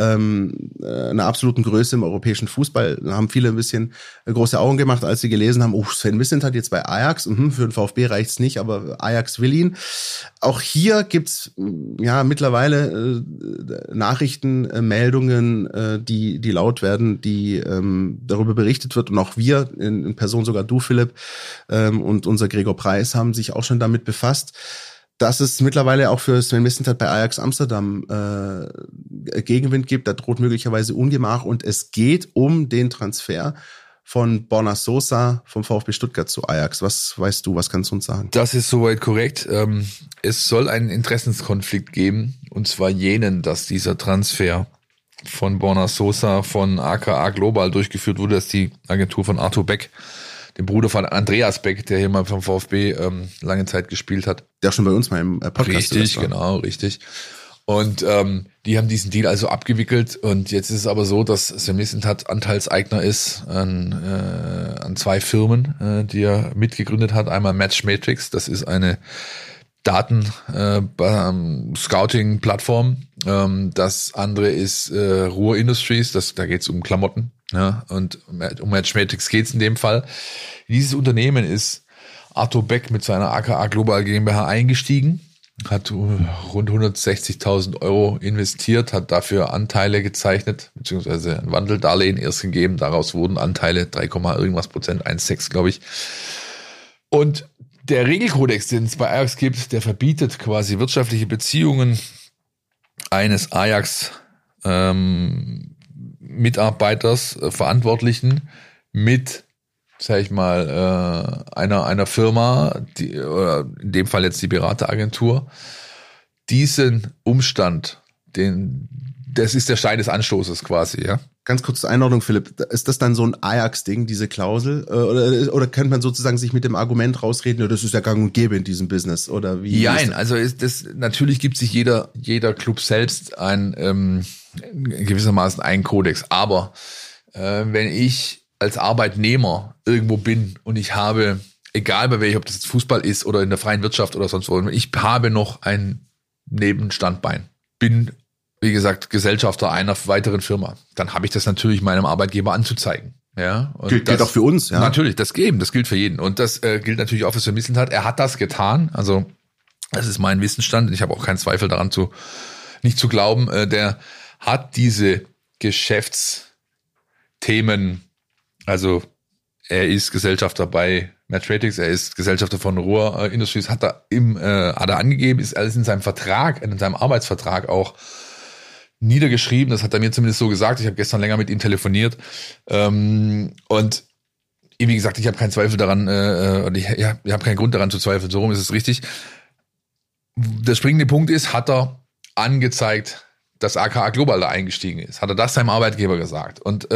einer absoluten Größe im europäischen Fußball. Da haben viele ein bisschen große Augen gemacht, als sie gelesen haben, Sven Mislintat jetzt bei Ajax, für den VfB reicht's nicht, aber Ajax will ihn. Auch hier gibt's mittlerweile Nachrichten, Meldungen, die laut werden, die darüber berichtet wird, und auch wir, in Person sogar du, Philipp, und unser Gregor Preis haben sich auch schon damit befasst, dass es mittlerweile auch für Sven Mislintat bei Ajax Amsterdam Gegenwind gibt. Da droht möglicherweise Ungemach, und es geht um den Transfer von Borna Sosa vom VfB Stuttgart zu Ajax. Was weißt du, was kannst du uns sagen? Das ist soweit korrekt. Es soll einen Interessenskonflikt geben, und zwar jenen, dass dieser Transfer von Borna Sosa von AKA Global durchgeführt wurde, dass die Agentur von Arthur Beck, dem Bruder von Andreas Beck, der hier mal vom VfB lange Zeit gespielt hat. Der auch schon bei uns mal im Podcast richtig, war. Genau, richtig. Und die haben diesen Deal also abgewickelt, und jetzt ist es aber so, dass Sven Mislintat Anteilseigner ist an 2 Firmen, die er mitgegründet hat. Einmal Matchmatrix, das ist eine Daten-Scouting-Plattform. Das andere ist Ruhr Industries, da geht es um Klamotten. Ja, und um Matchmatrix geht's in dem Fall. Dieses Unternehmen ist Arthur Beck mit seiner AKA Global GmbH eingestiegen, hat rund 160.000 Euro investiert, hat dafür Anteile gezeichnet, beziehungsweise ein Wandeldarlehen erst gegeben. Daraus wurden Anteile 3, irgendwas Prozent, 1,6 glaube ich. Und der Regelkodex, den es bei Ajax gibt, der verbietet quasi wirtschaftliche Beziehungen eines Ajax Mitarbeiters, Verantwortlichen mit, sag ich mal, einer Firma, oder in dem Fall jetzt die Berateragentur, diesen Umstand, das ist der Stein des Anstoßes quasi, ja. Ganz kurz zur Einordnung, Philipp, ist das dann so ein Ajax-Ding, diese Klausel? Oder könnte man sozusagen sich mit dem Argument rausreden, das ist ja gang und gäbe in diesem Business, oder wie? Nein, also natürlich gibt sich jeder Club selbst gewissermaßen einen Kodex, aber wenn ich als Arbeitnehmer irgendwo bin und ich habe, egal bei welchem, ob das jetzt Fußball ist oder in der freien Wirtschaft oder sonst wo, ich habe noch ein Nebenstandbein, bin, wie gesagt, Gesellschafter einer weiteren Firma, dann habe ich das natürlich meinem Arbeitgeber anzuzeigen. Ja, und gilt auch für uns, ja. Natürlich, das gilt für jeden. Und das gilt natürlich auch für Sven Mislintat. Er hat das getan. Also, das ist mein Wissensstand. Ich habe auch keinen Zweifel daran nicht zu glauben. Der hat diese Geschäftsthemen, also er ist Gesellschafter bei Matchmatrix, er ist Gesellschafter von Ruhr Industries, hat er angegeben, ist alles in seinem Vertrag, in seinem Arbeitsvertrag auch niedergeschrieben. Das hat er mir zumindest so gesagt. Ich habe gestern länger mit ihm telefoniert. Und wie gesagt, ich habe keinen Zweifel daran, ich habe keinen Grund daran zu zweifeln. So rum ist es richtig. Der springende Punkt ist, hat er angezeigt, dass AKA Global da eingestiegen ist. Hat er das seinem Arbeitgeber gesagt. Und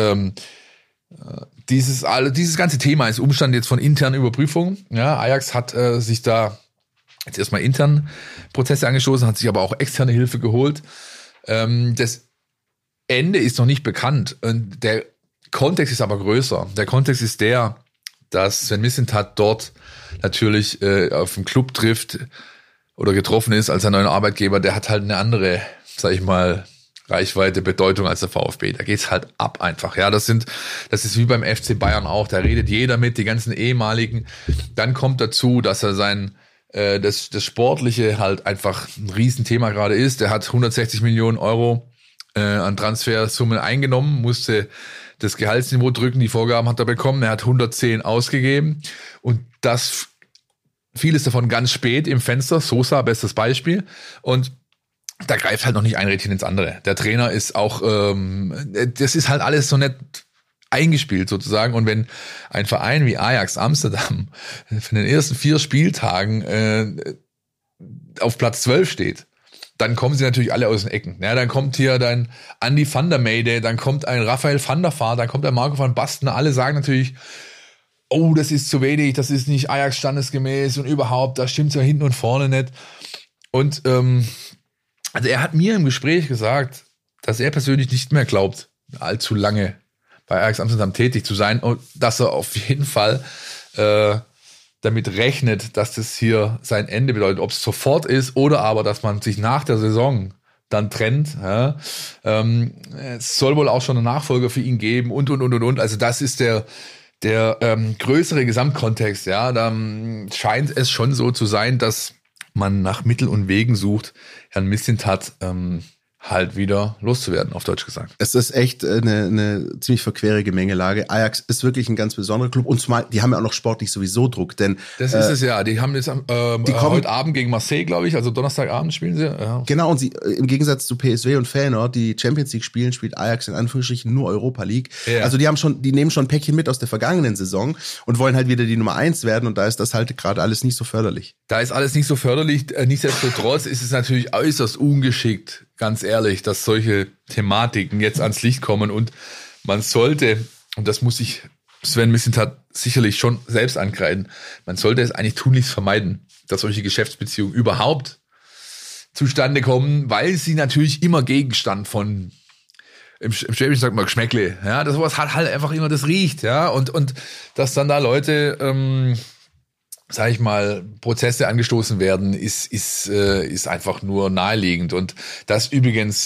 dieses ganze Thema ist Umstand jetzt von internen Überprüfungen. Ja, Ajax hat sich da jetzt erstmal intern Prozesse angestoßen, hat sich aber auch externe Hilfe geholt. Das Ende ist noch nicht bekannt. Und der Kontext ist aber größer. Der Kontext ist der, dass Sven Mislintat dort natürlich auf den Club trifft oder getroffen ist als sein neuer Arbeitgeber. Der hat halt eine andere, sag ich mal, Reichweite, Bedeutung als der VfB. Da geht's halt ab einfach. Ja, das ist wie beim FC Bayern auch. Da redet jeder mit, die ganzen ehemaligen. Dann kommt dazu, dass er das Sportliche halt einfach ein Riesenthema gerade ist. Der hat 160 Millionen Euro an Transfersummen eingenommen, musste das Gehaltsniveau drücken, die Vorgaben hat er bekommen. Er hat 110 ausgegeben und das vieles davon ganz spät im Fenster. Sosa, bestes Beispiel. Und da greift halt noch nicht ein Rädchen ins andere. Der Trainer ist auch, das ist halt alles so nett eingespielt sozusagen. Und wenn ein Verein wie Ajax Amsterdam für den ersten 4 Spieltagen auf Platz 12 steht, dann kommen sie natürlich alle aus den Ecken. Ja, dann kommt hier dein Andy van der Meijde, dann kommt ein Raphael van der Vaart, dann kommt der Marco van Basten. Alle sagen natürlich, oh, das ist zu wenig, das ist nicht Ajax standesgemäß und überhaupt, da stimmt's ja hinten und vorne nicht. Und also er hat mir im Gespräch gesagt, dass er persönlich nicht mehr glaubt, allzu lange bei Ajax Amsterdam tätig zu sein und dass er auf jeden Fall damit rechnet, dass das hier sein Ende bedeutet, ob es sofort ist oder aber, dass man sich nach der Saison dann trennt. Ja. Es soll wohl auch schon einen Nachfolger für ihn geben und. Also das ist der größere Gesamtkontext. Ja, dann scheint es schon so zu sein, dass man nach Mittel und Wegen sucht, Herrn Mislintat halt wieder loszuwerden, auf Deutsch gesagt. Es ist echt eine ziemlich verquere Gemengelage. Ajax ist wirklich ein ganz besonderer Club und zumal, die haben ja auch noch sportlich sowieso Druck, denn das ist es ja. Die haben jetzt heute Abend gegen Marseille, glaube ich, also Donnerstagabend spielen sie. Ja. Genau, und sie im Gegensatz zu PSV und Feyenoord, die Champions League spielen, spielt Ajax in Anführungsstrichen nur Europa League. Ja. Also die nehmen schon ein Päckchen mit aus der vergangenen Saison und wollen halt wieder die Nummer 1 werden und da ist das halt gerade alles nicht so förderlich. Nichtsdestotrotz ist es natürlich äußerst ungeschickt, ganz ehrlich, dass solche Thematiken jetzt ans Licht kommen und man sollte, und das muss sich Sven Mislintat sicherlich schon selbst ankreiden, man sollte es eigentlich tunlichst vermeiden, dass solche Geschäftsbeziehungen überhaupt zustande kommen, weil sie natürlich immer Gegenstand von, im Schwäbischen sagt man Geschmäckle, ja, das sowas hat halt einfach immer, das riecht, ja, und dass dann da Leute, sag ich mal, Prozesse angestoßen werden, ist einfach nur naheliegend. Und das übrigens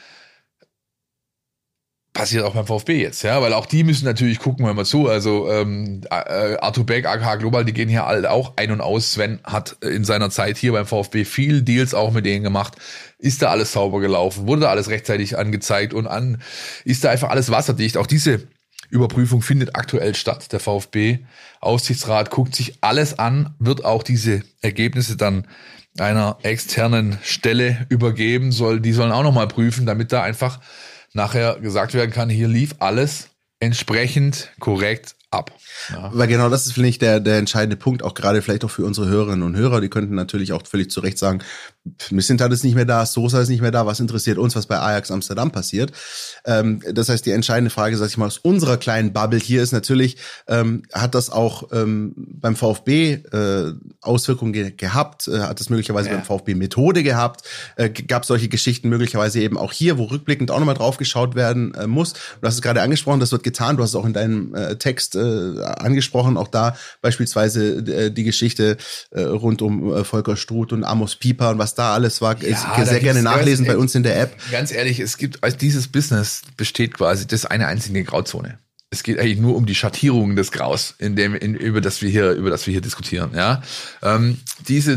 passiert auch beim VfB jetzt, ja, weil auch die müssen natürlich gucken, hör mal zu, also Arthur Beck, AKA Global, die gehen hier alle auch ein und aus. Sven hat in seiner Zeit hier beim VfB viel Deals auch mit denen gemacht. Ist da alles sauber gelaufen? Wurde da alles rechtzeitig angezeigt ist da einfach alles wasserdicht? Auch diese Überprüfung findet aktuell statt. Der VfB-Aufsichtsrat guckt sich alles an, wird auch diese Ergebnisse dann einer externen Stelle übergeben, die sollen auch nochmal prüfen, damit da einfach nachher gesagt werden kann, hier lief alles entsprechend korrekt ab. Ja. Weil genau das ist, finde ich, der entscheidende Punkt, auch gerade vielleicht auch für unsere Hörerinnen und Hörer, die könnten natürlich auch völlig zu Recht sagen, Mislintat ist nicht mehr da, Sosa ist nicht mehr da, was interessiert uns, was bei Ajax Amsterdam passiert? Das heißt, die entscheidende Frage, sag ich mal, aus unserer kleinen Bubble hier ist natürlich, hat das auch beim VfB Auswirkungen gehabt? Hat das möglicherweise beim VfB Methode gehabt? Gab es solche Geschichten möglicherweise eben auch hier, wo rückblickend auch nochmal drauf geschaut werden muss? Du hast es gerade angesprochen, das wird getan, du hast es auch in deinem Text angesprochen, auch da beispielsweise die Geschichte rund um Volker Struth und Amos Pieper und was da alles war, sehr gerne nachlesen bei uns in der App. Ganz ehrlich, dieses Business besteht quasi, das ist eine einzige Grauzone. Es geht eigentlich nur um die Schattierungen des Graus, über das wir hier diskutieren, ja. Diese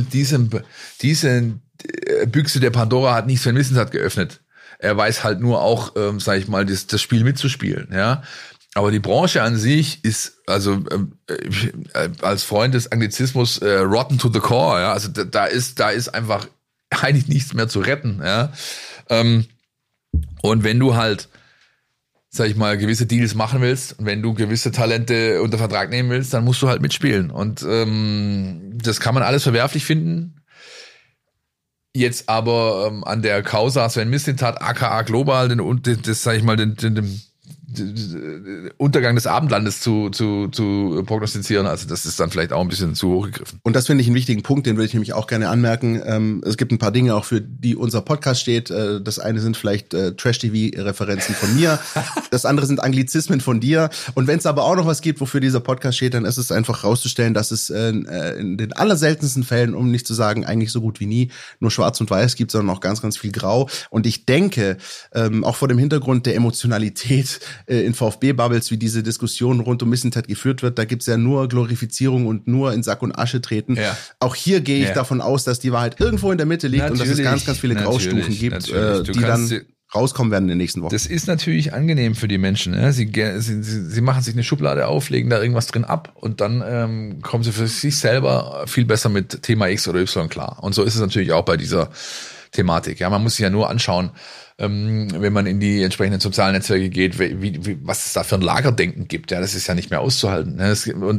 Büchse der Pandora hat nicht Sven Mislintat geöffnet. Er weiß halt nur auch, sag ich mal, das Spiel mitzuspielen, ja. Aber die Branche an sich ist, also als Freund des Anglizismus rotten to the core, ja. Also da ist einfach eigentlich nichts mehr zu retten, ja. Und wenn du halt, sag ich mal, gewisse Deals machen willst und wenn du gewisse Talente unter Vertrag nehmen willst, dann musst du halt mitspielen. Und das kann man alles verwerflich finden. jetzt aber an der Causa Sven Mislintat, aka Global, das sage ich mal, den Untergang des Abendlandes zu prognostizieren. Also das ist dann vielleicht auch ein bisschen zu hoch gegriffen. Und das finde ich einen wichtigen Punkt, den würde ich nämlich auch gerne anmerken. Es gibt ein paar Dinge auch, für die unser Podcast steht. Das eine sind vielleicht Trash-TV-Referenzen von mir. Das andere sind Anglizismen von dir. Und wenn es aber auch noch was gibt, wofür dieser Podcast steht, dann ist es einfach rauszustellen, dass es in den allerseltensten Fällen, um nicht zu sagen eigentlich so gut wie nie, nur schwarz und weiß gibt, sondern auch ganz, ganz viel grau. Und ich denke, auch vor dem Hintergrund der Emotionalität in VfB-Bubbles, wie diese Diskussion rund um Mislintat geführt wird, da gibt's ja nur Glorifizierung und nur in Sack und Asche treten. Ja. Auch hier gehe ich davon aus, dass die Wahrheit irgendwo in der Mitte liegt und dass es ganz, ganz viele Graustufen gibt, die dann rauskommen werden in den nächsten Wochen. Das ist natürlich angenehm für die Menschen. Ne? Sie machen sich eine Schublade auf, legen da irgendwas drin ab und dann kommen sie für sich selber viel besser mit Thema X oder Y klar. Und so ist es natürlich auch bei dieser Thematik. Ja, man muss sich ja nur anschauen, wenn man in die entsprechenden sozialen Netzwerke geht, was es da für ein Lagerdenken gibt. Ja, das ist ja nicht mehr auszuhalten. Ne?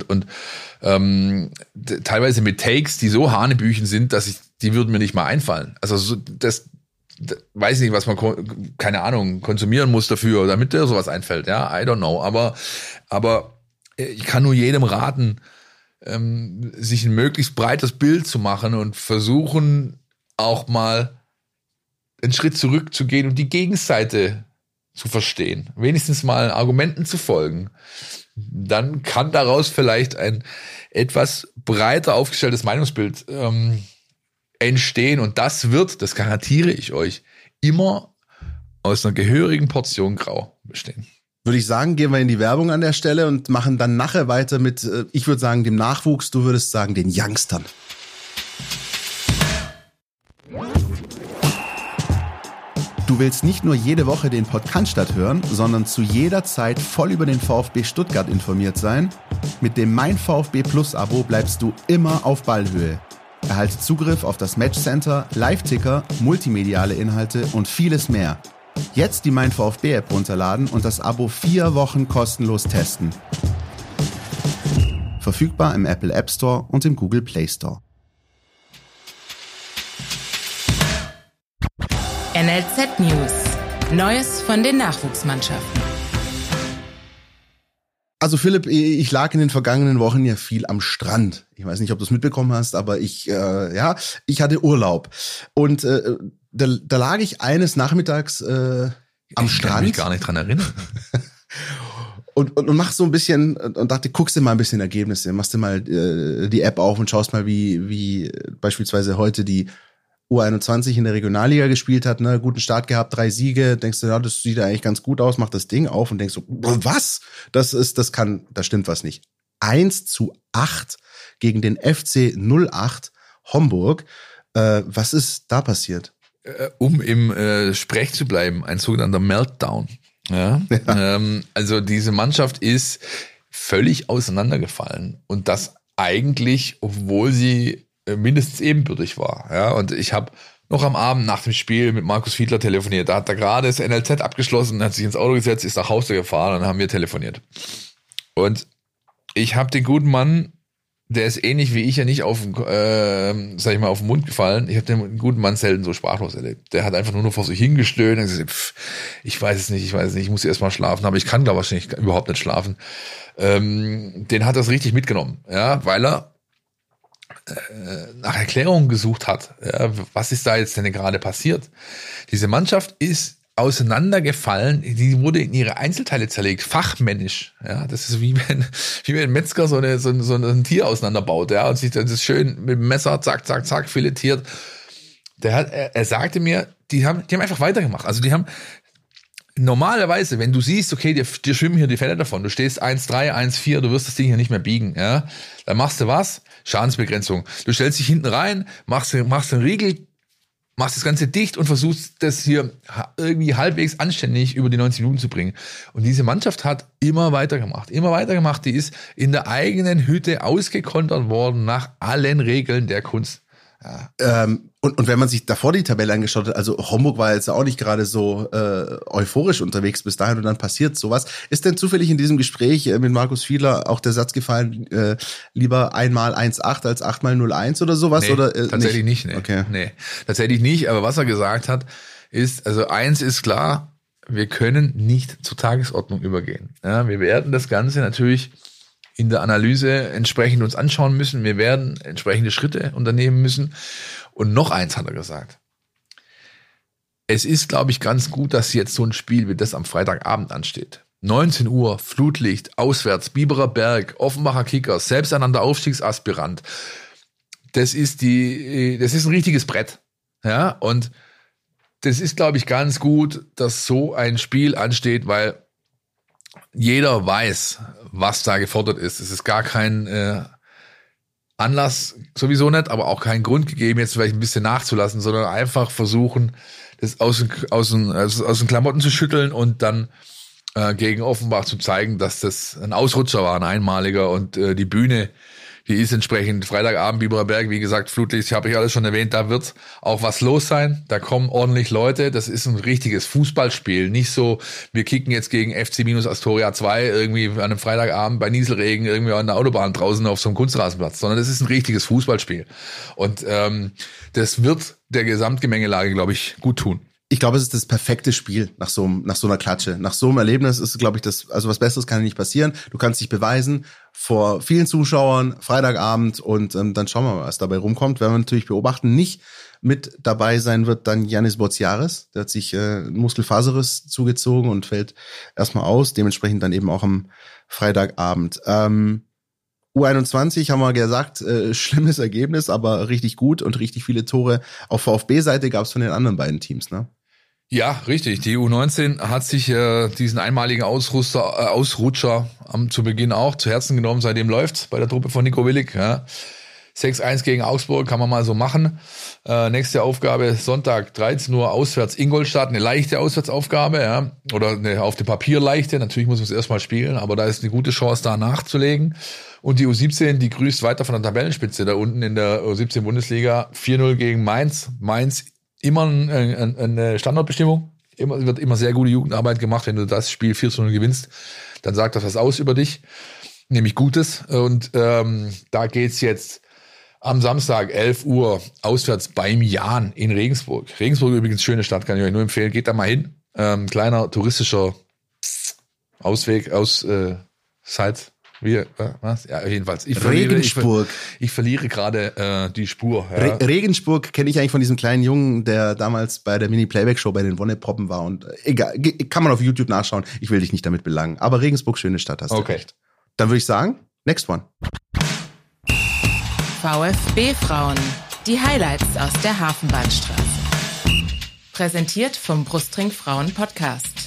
Teilweise mit Takes, die so hanebüchen sind, die würden mir nicht mal einfallen. Also das weiß nicht, was man, keine Ahnung, konsumieren muss dafür, damit dir sowas einfällt. Ja, I don't know. Aber ich kann nur jedem raten, sich ein möglichst breites Bild zu machen und versuchen auch mal einen Schritt zurückzugehen und die Gegenseite zu verstehen, wenigstens mal Argumenten zu folgen, dann kann daraus vielleicht ein etwas breiter aufgestelltes Meinungsbild entstehen und das garantiere ich euch, immer aus einer gehörigen Portion Grau bestehen. Würde ich sagen, gehen wir in die Werbung an der Stelle und machen dann nachher weiter mit, ich würde sagen, dem Nachwuchs, du würdest sagen, den Youngstern. Du willst nicht nur jede Woche den Podcast hören, sondern zu jeder Zeit voll über den VfB Stuttgart informiert sein? Mit dem Mein VfB Plus Abo bleibst du immer auf Ballhöhe. Erhalte Zugriff auf das Matchcenter, Live-Ticker, multimediale Inhalte und vieles mehr. Jetzt die Mein VfB App runterladen und das Abo 4 Wochen kostenlos testen. Verfügbar im Apple App Store und im Google Play Store. NLZ News. Neues von den Nachwuchsmannschaften. Also Philipp, ich lag in den vergangenen Wochen ja viel am Strand. Ich weiß nicht, ob du es mitbekommen hast, aber ich hatte Urlaub. Und da lag ich eines Nachmittags am Strand. Ich kann mich gar nicht dran erinnern. Und mach so ein bisschen und dachte, guckst dir mal ein bisschen Ergebnisse, machst dir mal die App auf und schaust mal, wie beispielsweise heute die U21 in der Regionalliga gespielt hat, ne, guten Start gehabt, 3 Siege, denkst du, ja, das sieht eigentlich ganz gut aus, mach das Ding auf und denkst so, was? Da stimmt was nicht. 1:8 gegen den FC 08 Homburg. Was ist da passiert? Um im Sprech zu bleiben, ein sogenannter Meltdown. Ja. Also diese Mannschaft ist völlig auseinandergefallen und das eigentlich, obwohl sie mindestens ebenbürtig war. Ja, und ich habe noch am Abend nach dem Spiel mit Markus Fiedler telefoniert. Da hat er gerade das NLZ abgeschlossen, hat sich ins Auto gesetzt, ist nach Hause gefahren und dann haben wir telefoniert. Und ich habe den guten Mann, der ist ähnlich wie ich ja nicht auf den Mund gefallen. Ich habe den guten Mann selten so sprachlos erlebt. Der hat einfach nur vor sich hingestöhnt und gesagt, ich weiß es nicht, ich muss erst mal schlafen, aber ich kann da wahrscheinlich überhaupt nicht schlafen. Den hat das richtig mitgenommen, ja, weil er nach Erklärungen gesucht hat. Ja, was ist da jetzt denn gerade passiert? Diese Mannschaft ist auseinandergefallen, die wurde in ihre Einzelteile zerlegt, fachmännisch. Ja, das ist wie wenn ein Metzger so ein Tier auseinanderbaut, ja, und sich das schön mit dem Messer zack, zack, zack filetiert. Er sagte mir, die haben einfach weitergemacht. Also die haben normalerweise, wenn du siehst, okay, dir schwimmen hier die Fälle davon, du stehst 1,3, 1,4, du wirst das Ding hier nicht mehr biegen, ja, dann machst du was? Schadensbegrenzung. Du stellst dich hinten rein, machst einen Riegel, machst das Ganze dicht und versuchst das hier irgendwie halbwegs anständig über die 90 Minuten zu bringen. Und diese Mannschaft hat immer weitergemacht. Die ist in der eigenen Hütte ausgekontert worden nach allen Regeln der Kunst. Ja. Und wenn man sich davor die Tabelle angeschaut hat, also Homburg war jetzt auch nicht gerade so euphorisch unterwegs bis dahin und dann passiert sowas. Ist denn zufällig in diesem Gespräch mit Markus Fiedler auch der Satz gefallen, lieber einmal 1,8 als 8 mal 0,1 oder sowas? Nee, oder, tatsächlich nicht. Nee. Okay. Nee, tatsächlich nicht. Aber was er gesagt hat, ist, also eins ist klar, wir können nicht zur Tagesordnung übergehen. Ja, wir werden das Ganze natürlich in der Analyse entsprechend uns anschauen müssen. Wir werden entsprechende Schritte unternehmen müssen. Und noch eins hat er gesagt. Es ist, glaube ich, ganz gut, dass jetzt so ein Spiel wie das am Freitagabend ansteht. 19 Uhr, Flutlicht, auswärts, Biberer Berg, Offenbacher Kickers, selbsternannter Aufstiegsaspirant. Das ist ein richtiges Brett. Ja, und das ist, glaube ich, ganz gut, dass so ein Spiel ansteht, weil jeder weiß, was da gefordert ist. Es ist gar kein Anlass sowieso nicht, aber auch keinen Grund gegeben, jetzt vielleicht ein bisschen nachzulassen, sondern einfach versuchen, das aus den Klamotten zu schütteln und dann gegen Offenbach zu zeigen, dass das ein Ausrutscher war, ein einmaliger und die Bühne, die ist entsprechend Freitagabend, Biberer Berg, wie gesagt, Flutlicht, habe ich alles schon erwähnt, da wird auch was los sein, da kommen ordentlich Leute, das ist ein richtiges Fußballspiel, nicht so, wir kicken jetzt gegen FC-Astoria 2 irgendwie an einem Freitagabend bei Nieselregen irgendwie an der Autobahn draußen auf so einem Kunstrasenplatz, sondern das ist ein richtiges Fußballspiel und das wird der Gesamtgemengelage, glaube ich, gut tun. Ich glaube, es ist das perfekte Spiel nach so einer Klatsche. Nach so einem Erlebnis ist, glaube ich, also was Besseres kann nicht passieren. Du kannst dich beweisen vor vielen Zuschauern, Freitagabend und dann schauen wir mal, was dabei rumkommt. Werden wir natürlich beobachten. Nicht mit dabei sein wird dann Yannis Botsiaris. Der hat sich Muskelfaserriss zugezogen und fällt erstmal aus. Dementsprechend dann eben auch am Freitagabend. U21 haben wir gesagt, schlimmes Ergebnis, aber richtig gut und richtig viele Tore. Auf VfB-Seite gab es von den anderen beiden Teams, ne? Ja, richtig. Die U19 hat sich diesen einmaligen Ausrutscher zu Beginn auch zu Herzen genommen. Seitdem läuft's bei der Truppe von Nico Willig. Ja. 6-1 gegen Augsburg kann man mal so machen. Nächste Aufgabe Sonntag 13 Uhr auswärts Ingolstadt. Eine leichte Auswärtsaufgabe, ja, oder eine auf dem Papier leichte. Natürlich muss man es erstmal spielen, aber da ist eine gute Chance, da nachzulegen. Und die U17, die grüßt weiter von der Tabellenspitze da unten in der U17 Bundesliga. 4-0 gegen Mainz. Mainz immer eine Standortbestimmung. Wird immer sehr gute Jugendarbeit gemacht. Wenn du das Spiel 4-0 gewinnst, dann sagt das was aus über dich. Nämlich Gutes. Und da geht's jetzt am Samstag 11 Uhr auswärts beim Jahn in Regensburg. Regensburg übrigens schöne Stadt, kann ich euch nur empfehlen. Geht da mal hin. Kleiner touristischer Ausweg aus Salz. Was? Ja, jedenfalls. Regensburg. Ich verliere gerade die Spur. Ja. Regensburg kenne ich eigentlich von diesem kleinen Jungen, der damals bei der Mini-Playback-Show bei den Wonneproppen war. Und egal, kann man auf YouTube nachschauen. Ich will dich nicht damit belangen. Aber Regensburg, schöne Stadt, hast du recht. Dann würde ich sagen, next one. VfB-Frauen. Die Highlights aus der Hafenbahnstraße. Präsentiert vom Brustring Frauen Podcast.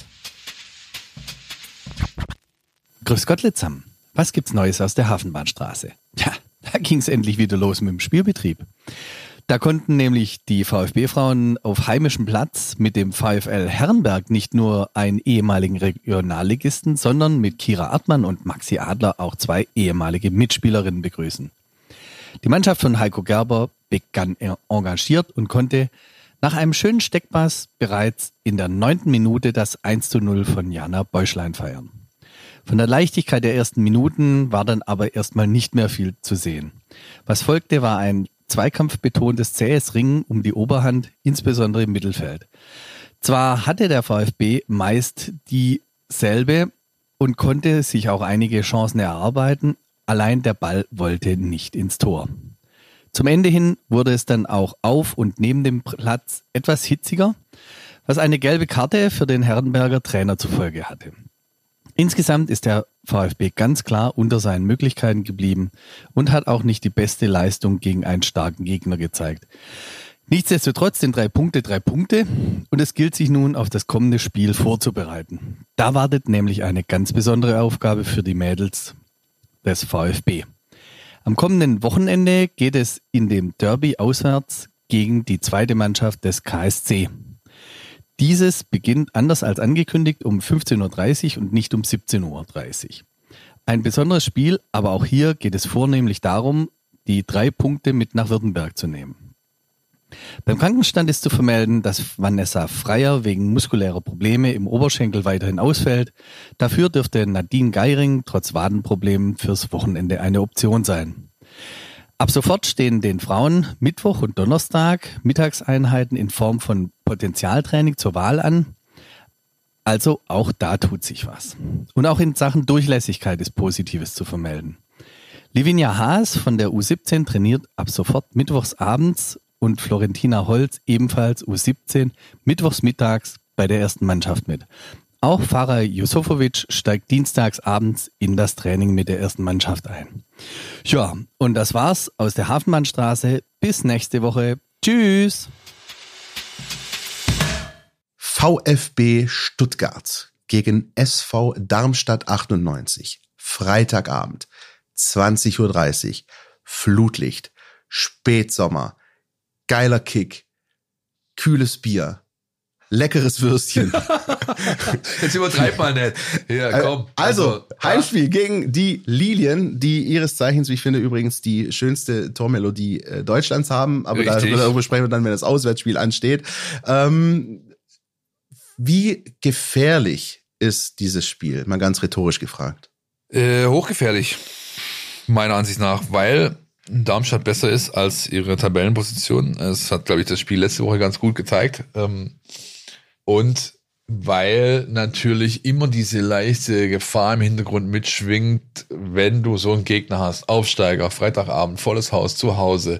Grüß Gott, Litzam. Was gibt's Neues aus der Hafenbahnstraße? Ja, da ging's endlich wieder los mit dem Spielbetrieb. Da konnten nämlich die VfB-Frauen auf heimischem Platz mit dem VfL Herrenberg nicht nur einen ehemaligen Regionalligisten, sondern mit Kira Artmann und Maxi Adler auch 2 ehemalige Mitspielerinnen begrüßen. Die Mannschaft von Heiko Gerber begann engagiert und konnte nach einem schönen Steckpass bereits in der 9. Minute das 1:0 von Jana Bäuschlein feiern. Von der Leichtigkeit der ersten Minuten war dann aber erstmal nicht mehr viel zu sehen. Was folgte, war ein zweikampfbetontes zähes Ringen um die Oberhand, insbesondere im Mittelfeld. Zwar hatte der VfB meist dieselbe und konnte sich auch einige Chancen erarbeiten, allein der Ball wollte nicht ins Tor. Zum Ende hin wurde es dann auch auf und neben dem Platz etwas hitziger, was eine gelbe Karte für den Herrenberger Trainer zur Folge hatte. Insgesamt ist der VfB ganz klar unter seinen Möglichkeiten geblieben und hat auch nicht die beste Leistung gegen einen starken Gegner gezeigt. Nichtsdestotrotz sind 3 Punkte und es gilt sich nun auf das kommende Spiel vorzubereiten. Da wartet nämlich eine ganz besondere Aufgabe für die Mädels des VfB. Am kommenden Wochenende geht es in dem Derby auswärts gegen die zweite Mannschaft des KSC. Dieses beginnt anders als angekündigt um 15:30 Uhr und nicht um 17:30 Uhr. Ein besonderes Spiel, aber auch hier geht es vornehmlich darum, die 3 Punkte mit nach Württemberg zu nehmen. Beim Krankenstand ist zu vermelden, dass Vanessa Freier wegen muskulärer Probleme im Oberschenkel weiterhin ausfällt. Dafür dürfte Nadine Geiring trotz Wadenproblemen fürs Wochenende eine Option sein. Ab sofort stehen den Frauen Mittwoch und Donnerstag Mittagseinheiten in Form von Potentialtraining zur Wahl an. Also auch da tut sich was. Und auch in Sachen Durchlässigkeit ist Positives zu vermelden. Livinia Haas von der U17 trainiert ab sofort mittwochs abends und Florentina Holz ebenfalls U17 mittwochs mittags bei der ersten Mannschaft mit. Auch Farah Jusofovic steigt dienstags abends in das Training mit der ersten Mannschaft ein. Ja, und das war's aus der Hafenbahnstraße. Bis nächste Woche. Tschüss! VfB Stuttgart gegen SV Darmstadt 98. Freitagabend, 20:30 Uhr. Flutlicht, Spätsommer, geiler Kick, kühles Bier, leckeres Würstchen. Jetzt übertreib mal nicht. Ja, komm. Also, Heimspiel gegen die Lilien, die ihres Zeichens, wie ich finde, übrigens die schönste Tormelodie Deutschlands haben. Aber darüber sprechen wir dann, wenn das Auswärtsspiel ansteht. Wie gefährlich ist dieses Spiel? Mal ganz rhetorisch gefragt. Hochgefährlich, meiner Ansicht nach, weil Darmstadt besser ist als ihre Tabellenposition. Es hat, glaube ich, das Spiel letzte Woche ganz gut gezeigt. Und weil natürlich immer diese leichte Gefahr im Hintergrund mitschwingt, wenn du so einen Gegner hast. Aufsteiger, Freitagabend, volles Haus, zu Hause,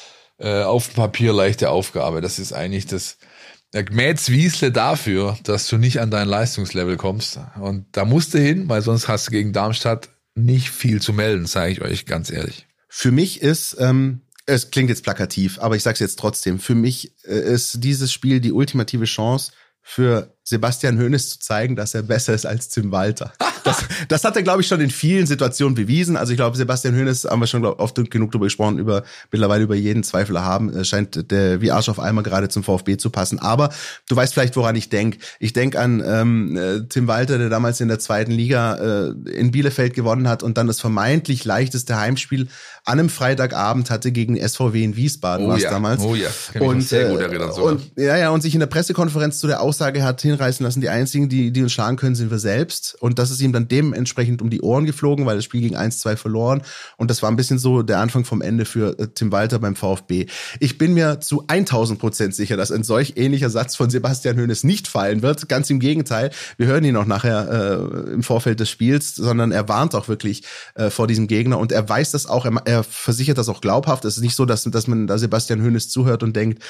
auf dem Papier leichte Aufgabe. Das ist eigentlich das Mätzwiesle dafür, dass du nicht an dein Leistungslevel kommst. Und da musst du hin, weil sonst hast du gegen Darmstadt nicht viel zu melden, sage ich euch ganz ehrlich. Für mich ist, es klingt jetzt plakativ, aber ich sag's jetzt trotzdem, für mich ist dieses Spiel die ultimative Chance für Sebastian Hoeneß zu zeigen, dass er besser ist als Tim Walter. Das hat er, glaube ich, schon in vielen Situationen bewiesen. Also ich glaube, Sebastian Hoeneß, haben wir schon oft genug darüber gesprochen, mittlerweile über jeden Zweifel haben, scheint der wie Arsch auf Eimer gerade zum VfB zu passen. Aber du weißt vielleicht, woran ich denke. Ich denke an Tim Walter, der damals in der zweiten Liga in Bielefeld gewonnen hat und dann das vermeintlich leichteste Heimspiel an einem Freitagabend hatte gegen SVW in Wiesbaden, war es damals. Oh ja, kann mich sehr gut erinnern. Und sich in der Pressekonferenz zu der Aussage hat hinreißen lassen, die einzigen, die uns schlagen können, sind wir selbst. Und das ist ihm dann dementsprechend um die Ohren geflogen, weil das Spiel ging 1-2 verloren. Und das war ein bisschen so der Anfang vom Ende für Tim Walter beim VfB. Ich bin mir zu 1000% sicher, dass ein solch ähnlicher Satz von Sebastian Hoeneß nicht fallen wird. Ganz im Gegenteil. Wir hören ihn auch nachher im Vorfeld des Spiels, sondern er warnt auch wirklich vor diesem Gegner. Und er weiß das auch, er versichert das auch glaubhaft. Es ist nicht so, dass man da Sebastian Hoeneß zuhört und denkt,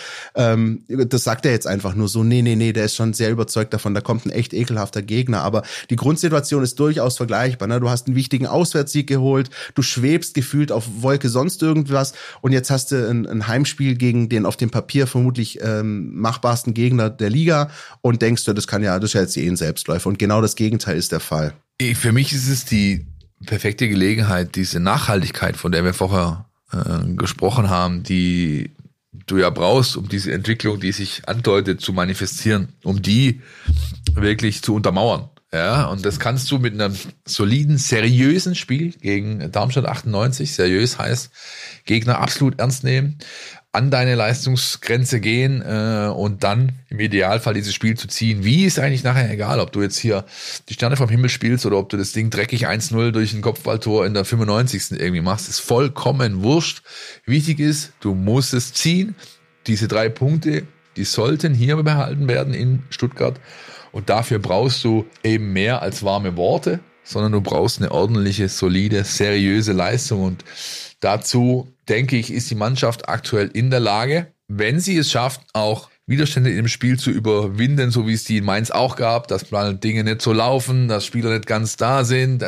das sagt er jetzt einfach nur so. Nee, der ist schon sehr überzeugt davon, da kommt ein echt ekelhafter Gegner. Aber die Grundsituation ist durchaus vergleichbar. Ne? Du hast einen wichtigen Auswärtssieg geholt, du schwebst gefühlt auf Wolke sonst irgendwas und jetzt hast du ein Heimspiel gegen den auf dem Papier vermutlich machbarsten Gegner der Liga und denkst du, das ist ja jetzt ein Selbstläufer. Und genau das Gegenteil ist der Fall. Für mich ist es die perfekte Gelegenheit, diese Nachhaltigkeit, von der wir vorher gesprochen haben, die du ja brauchst, um diese Entwicklung, die sich andeutet, zu manifestieren, um die wirklich zu untermauern. Ja, und das kannst du mit einem soliden, seriösen Spiel gegen Darmstadt 98, seriös heißt, Gegner absolut ernst nehmen, an deine Leistungsgrenze gehen und dann im Idealfall dieses Spiel zu ziehen. Wie ist eigentlich nachher egal, ob du jetzt hier die Sterne vom Himmel spielst oder ob du das Ding dreckig 1-0 durch ein Kopfballtor in der 95. irgendwie machst, ist vollkommen wurscht. Wichtig ist, du musst es ziehen. Diese 3 Punkte, die sollten hier behalten werden in Stuttgart. Und dafür brauchst du eben mehr als warme Worte, sondern du brauchst eine ordentliche, solide, seriöse Leistung. Und dazu, denke ich, ist die Mannschaft aktuell in der Lage, wenn sie es schafft, auch Widerstände im Spiel zu überwinden, so wie es die in Mainz auch gab, dass mal Dinge nicht so laufen, dass Spieler nicht ganz da sind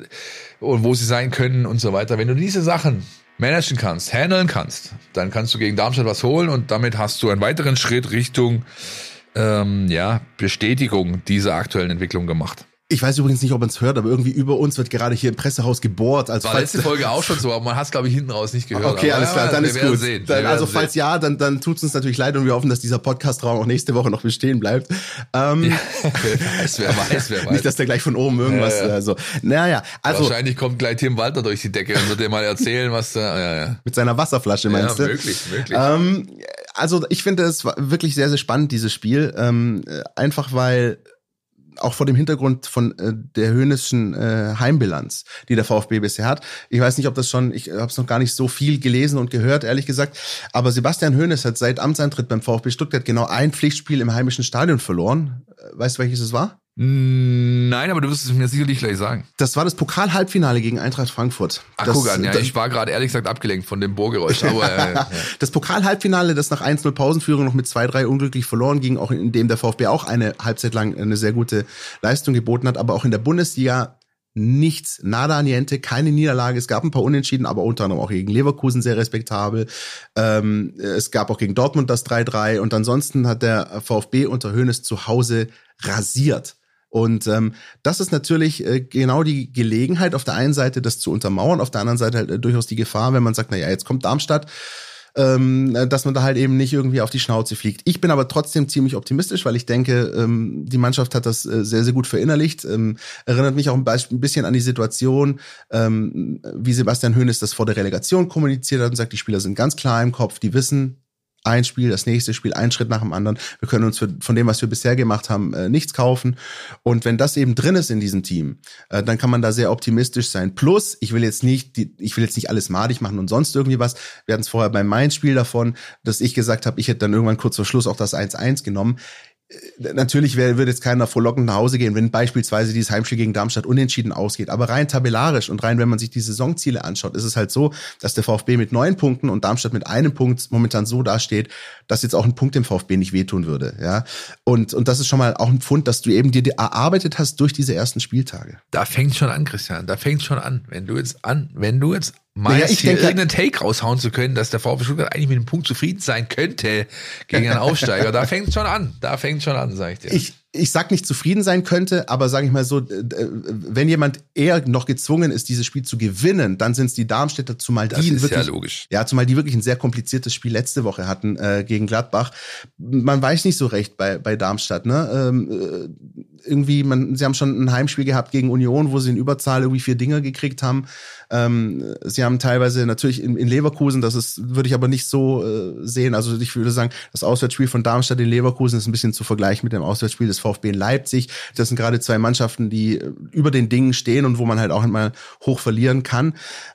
und wo sie sein können und so weiter. Wenn du diese Sachen managen kannst, handeln kannst, dann kannst du gegen Darmstadt was holen und damit hast du einen weiteren Schritt Richtung Bestätigung dieser aktuellen Entwicklung gemacht. Ich weiß übrigens nicht, ob man es hört, aber irgendwie über uns wird gerade hier im Pressehaus gebohrt. Also war letzte Folge auch schon so, aber man hat es, glaube ich, hinten raus nicht gehört. Okay, alles klar, dann ist gut. Sehen. Also falls ja, dann tut es uns natürlich leid und wir hoffen, dass dieser Podcast-Raum auch nächste Woche noch bestehen bleibt. Wer weiß. Nicht, dass der gleich von oben irgendwas so. Naja, also wahrscheinlich kommt gleich Tim Walter durch die Decke und wird dir mal erzählen, was da. Mit seiner Wasserflasche meinst du? Ja, möglich. Also ich finde es wirklich sehr, sehr spannend, dieses Spiel. Einfach weil auch vor dem Hintergrund von der Hoeneßschen Heimbilanz, die der VfB bisher hat. Ich weiß nicht, ob das schon, ich habe es noch gar nicht so viel gelesen und gehört, ehrlich gesagt. Aber Sebastian Hoeneß hat seit Amtsantritt beim VfB Stuttgart genau ein Pflichtspiel im heimischen Stadion verloren. Weißt du, welches es war? Nein, aber du wirst es mir sicherlich gleich sagen. Das war das Pokal-Halbfinale gegen Eintracht Frankfurt. Ach, guck an, ja, ich war gerade ehrlich gesagt abgelenkt von dem Bohrgeräusch. Aber Das Pokal-Halbfinale, das nach 1-0 Pausenführung noch mit 2-3 unglücklich verloren ging, auch in dem der VfB auch eine Halbzeit lang eine sehr gute Leistung geboten hat, aber auch in der Bundesliga nichts, nada niente, keine Niederlage. Es gab ein paar Unentschieden, aber unter anderem auch gegen Leverkusen sehr respektabel. Es gab auch gegen Dortmund das 3-3 und ansonsten hat der VfB unter Hoeneß zu Hause rasiert. Und das ist natürlich genau die Gelegenheit, auf der einen Seite das zu untermauern, auf der anderen Seite halt durchaus die Gefahr, wenn man sagt, naja, jetzt kommt Darmstadt, dass man da halt eben nicht irgendwie auf die Schnauze fliegt. Ich bin aber trotzdem ziemlich optimistisch, weil ich denke, die Mannschaft hat das sehr, sehr gut verinnerlicht. Erinnert mich auch ein bisschen an die Situation, wie Sebastian Hoeneß das vor der Relegation kommuniziert hat und sagt, die Spieler sind ganz klar im Kopf, die wissen, ein Spiel, das nächste Spiel, ein Schritt nach dem anderen. Wir können uns von dem, was wir bisher gemacht haben, nichts kaufen. Und wenn das eben drin ist in diesem Team, dann kann man da sehr optimistisch sein. Plus, ich will jetzt nicht alles madig machen und sonst irgendwie was. Wir hatten es vorher beim Main-Spiel davon, dass ich gesagt habe, ich hätte dann irgendwann kurz vor Schluss auch das 1-1 genommen. Natürlich würde jetzt keiner frohlockend nach Hause gehen, wenn beispielsweise dieses Heimspiel gegen Darmstadt unentschieden ausgeht. Aber rein tabellarisch und rein, wenn man sich die Saisonziele anschaut, ist es halt so, dass der VfB mit 9 Punkten und Darmstadt mit 1 Punkt momentan so dasteht, dass jetzt auch ein Punkt dem VfB nicht wehtun würde. Ja, und das ist schon mal auch ein Pfund, dass du eben dir erarbeitet hast durch diese ersten Spieltage. da fängt schon an, Christian. Da fängt schon an. Wenn du jetzt meinst, ich hier denke, irgendeinen Take raushauen zu können, dass der VfB Stuttgart eigentlich mit dem Punkt zufrieden sein könnte gegen einen Aufsteiger. Da fängt schon an, sag ich dir. Ich sag nicht zufrieden sein könnte, aber sage ich mal so, wenn jemand eher noch gezwungen ist, dieses Spiel zu gewinnen, dann sind es die Darmstädter, zumal das die ist wirklich, ja logisch. Ja, zumal die wirklich ein sehr kompliziertes Spiel letzte Woche hatten gegen Gladbach. Man weiß nicht so recht bei Darmstadt, ne? Sie haben schon ein Heimspiel gehabt gegen Union, wo sie in Überzahl irgendwie 4 Dinger gekriegt haben. Sie haben teilweise natürlich in Leverkusen, würde ich aber nicht so sehen. Also ich würde sagen, das Auswärtsspiel von Darmstadt in Leverkusen ist ein bisschen zu vergleichen mit dem Auswärtsspiel des VfB in Leipzig. Das sind gerade 2 Mannschaften, die über den Dingen stehen und wo man halt auch mal hoch verlieren kann.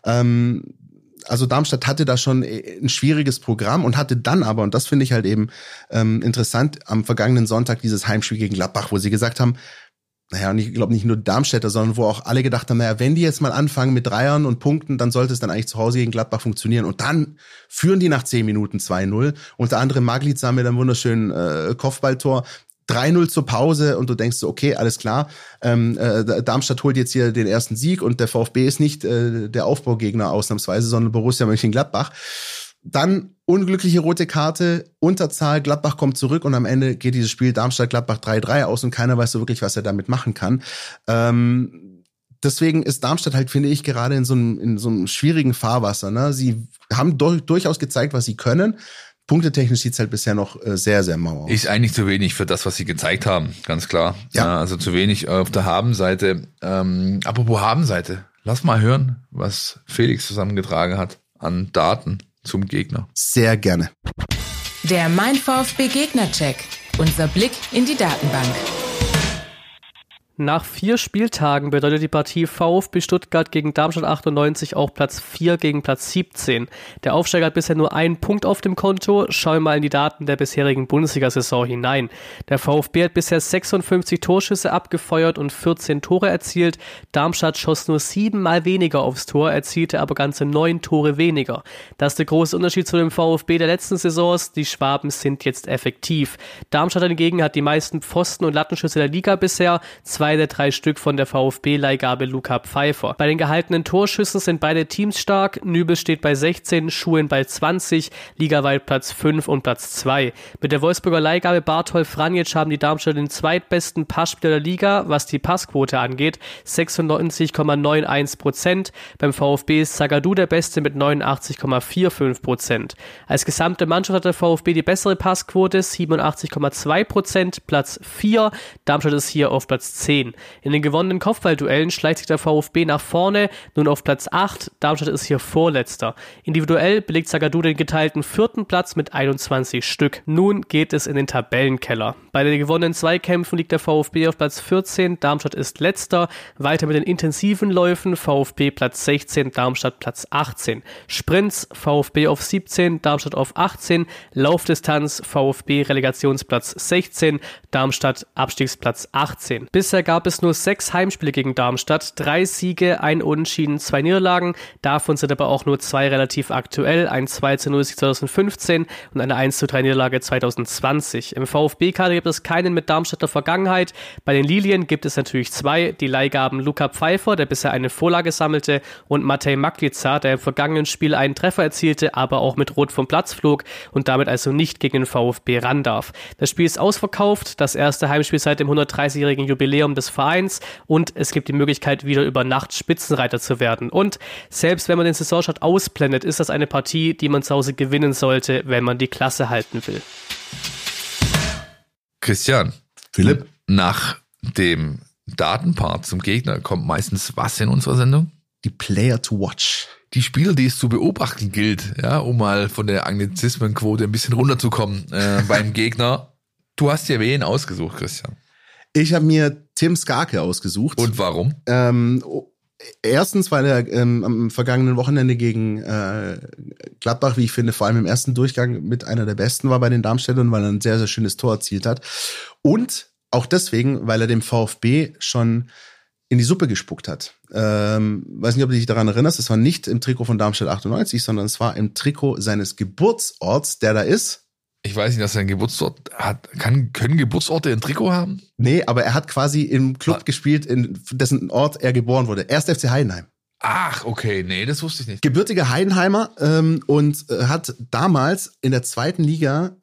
Also Darmstadt hatte da schon ein schwieriges Programm und hatte dann aber, und das finde ich halt eben interessant, am vergangenen Sonntag dieses Heimspiel gegen Gladbach, wo sie gesagt haben, naja, und ich glaube nicht nur Darmstädter, sondern wo auch alle gedacht haben, naja, wenn die jetzt mal anfangen mit Dreiern und Punkten, dann sollte es dann eigentlich zu Hause gegen Gladbach funktionieren. Und dann führen die nach 10 Minuten 2-0. Unter anderem Maglica mit einem wunderschönen Kopfballtor. 3-0 zur Pause und du denkst so, okay, alles klar, Darmstadt holt jetzt hier den ersten Sieg und der VfB ist nicht der Aufbaugegner ausnahmsweise, sondern Borussia Mönchengladbach. Dann unglückliche rote Karte, Unterzahl, Gladbach kommt zurück und am Ende geht dieses Spiel Darmstadt-Gladbach 3-3 aus und keiner weiß so wirklich, was er damit machen kann. Deswegen ist Darmstadt halt, finde ich, gerade in so einem schwierigen Fahrwasser. Ne? Sie haben durchaus gezeigt, was sie können. Punktetechnisch sieht's halt bisher noch sehr, sehr mau aus. Ist eigentlich zu wenig für das, was sie gezeigt haben, ganz klar. Ja. Also zu wenig auf der Habenseite. Apropos Habenseite, lass mal hören, was Felix zusammengetragen hat an Daten zum Gegner. Sehr gerne. Der Mein VfB Gegnercheck. Unser Blick in die Datenbank. Nach 4 Spieltagen bedeutet die Partie VfB Stuttgart gegen Darmstadt 98 auch Platz 4 gegen Platz 17. Der Aufsteiger hat bisher nur 1 Punkt auf dem Konto. Schauen wir mal in die Daten der bisherigen Bundesliga-Saison hinein. Der VfB hat bisher 56 Torschüsse abgefeuert und 14 Tore erzielt. Darmstadt schoss nur 7 Mal weniger aufs Tor, erzielte aber ganze 9 Tore weniger. Das ist der große Unterschied zu dem VfB der letzten Saisons. Die Schwaben sind jetzt effektiv. Darmstadt hingegen hat die meisten Pfosten- und Lattenschüsse der Liga bisher. 2 der 3 Stück von der VfB-Leihgabe Luca Pfeiffer. Bei den gehaltenen Torschüssen sind beide Teams stark. Nübel steht bei 16, Schuhen bei 20, ligaweit Platz 5 und Platz 2. Mit der Wolfsburger Leihgabe Barthold Franjic haben die Darmstädter den zweitbesten Passspieler der Liga, was die Passquote angeht, 96,91%. Beim VfB ist Zagadou der Beste mit 89,45%. Als gesamte Mannschaft hat der VfB die bessere Passquote, 87,2%, Platz 4. Darmstadt ist hier auf Platz 10 10. In den gewonnenen Kopfballduellen schleicht sich der VfB nach vorne, nun auf Platz 8. Darmstadt ist hier Vorletzter. Individuell belegt Zagadou den geteilten 4. Platz mit 21 Stück. Nun geht es in den Tabellenkeller. Bei den gewonnenen Zweikämpfen liegt der VfB auf Platz 14, Darmstadt ist Letzter. Weiter mit den intensiven Läufen, VfB Platz 16, Darmstadt Platz 18. Sprints, VfB auf 17, Darmstadt auf 18. Laufdistanz, VfB Relegationsplatz 16, Darmstadt Abstiegsplatz 18. Bisher gab es nur 6 Heimspiele gegen Darmstadt, 3 Siege, 1 Unentschieden, 2 Niederlagen. Davon sind aber auch nur 2 relativ aktuell, ein 2-0-Sieg 2015 und eine 1-3 Niederlage 2020. Im VfB-Kader gibt es keinen mit Darmstädter Vergangenheit. Bei den Lilien gibt es natürlich 2, die Leihgaben Luca Pfeiffer, der bisher eine Vorlage sammelte, und Matej Maklica, der im vergangenen Spiel einen Treffer erzielte, aber auch mit Rot vom Platz flog und damit also nicht gegen den VfB ran darf. Das Spiel ist ausverkauft, das erste Heimspiel seit dem 130-jährigen Jubiläum des Vereins, und es gibt die Möglichkeit, wieder über Nacht Spitzenreiter zu werden. Und selbst wenn man den Saisonstart ausblendet, ist das eine Partie, die man zu Hause gewinnen sollte, wenn man die Klasse halten will. Christian. Philipp. Nach dem Datenpart zum Gegner kommt meistens was in unserer Sendung? Die Player to watch. Die Spieler, die es zu beobachten gilt, ja, um mal von der Anglizismenquote ein bisschen runterzukommen beim Gegner. Du hast dir wen ausgesucht, Christian? Ich habe mir Tim Skarke ausgesucht. Und warum? Erstens, weil er am vergangenen Wochenende gegen Gladbach, wie ich finde, vor allem im ersten Durchgang mit einer der besten war bei den Darmstädtern, weil er ein sehr, sehr schönes Tor erzielt hat. Und auch deswegen, weil er dem VfB schon in die Suppe gespuckt hat. Weiß nicht, ob du dich daran erinnerst, es war nicht im Trikot von Darmstadt 98, sondern es war im Trikot seines Geburtsorts, der da ist. Ich weiß nicht, dass er einen Geburtsort hat. Können Geburtsorte ein Trikot haben? Nee, aber er hat quasi im Club gespielt, in dessen Ort er geboren wurde. 1. FC Heidenheim. Ach, okay, nee, das wusste ich nicht. Gebürtiger Heidenheimer und hat damals in der 2. Liga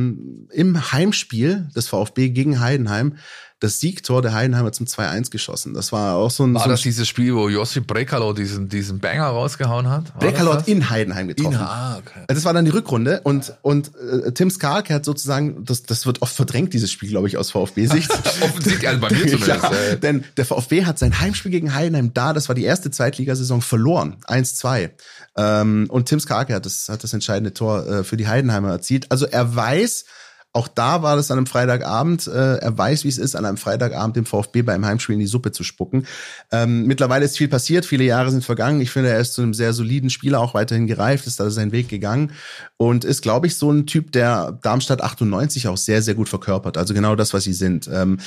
im Heimspiel des VfB gegen Heidenheim das Siegtor der Heidenheimer zum 2-1 geschossen. Das war auch so ein... War das dieses Spiel, wo Josip Brekalo diesen Banger rausgehauen hat? Brekalo hat in Heidenheim getroffen. Okay. Das war dann die Rückrunde und Tim Skarke hat sozusagen, das wird oft verdrängt, dieses Spiel, glaube ich, aus VfB-Sicht. Offensichtlich, also bei mir zumindest. Ja, denn der VfB hat sein Heimspiel gegen Heidenheim das war die erste Zweitligasaison, verloren. 1-2. Und Tim Skarke hat das entscheidende Tor für die Heidenheimer erzielt. Also er weiß, auch da war das an einem Freitagabend. Er weiß, wie es ist, an einem Freitagabend dem VfB beim Heimspiel in die Suppe zu spucken. Mittlerweile ist viel passiert, viele Jahre sind vergangen. Ich finde, er ist zu einem sehr soliden Spieler auch weiterhin gereift, ist also seinen Weg gegangen und ist, glaube ich, so ein Typ, der Darmstadt 98 auch sehr, sehr gut verkörpert. Also genau das, was sie sind.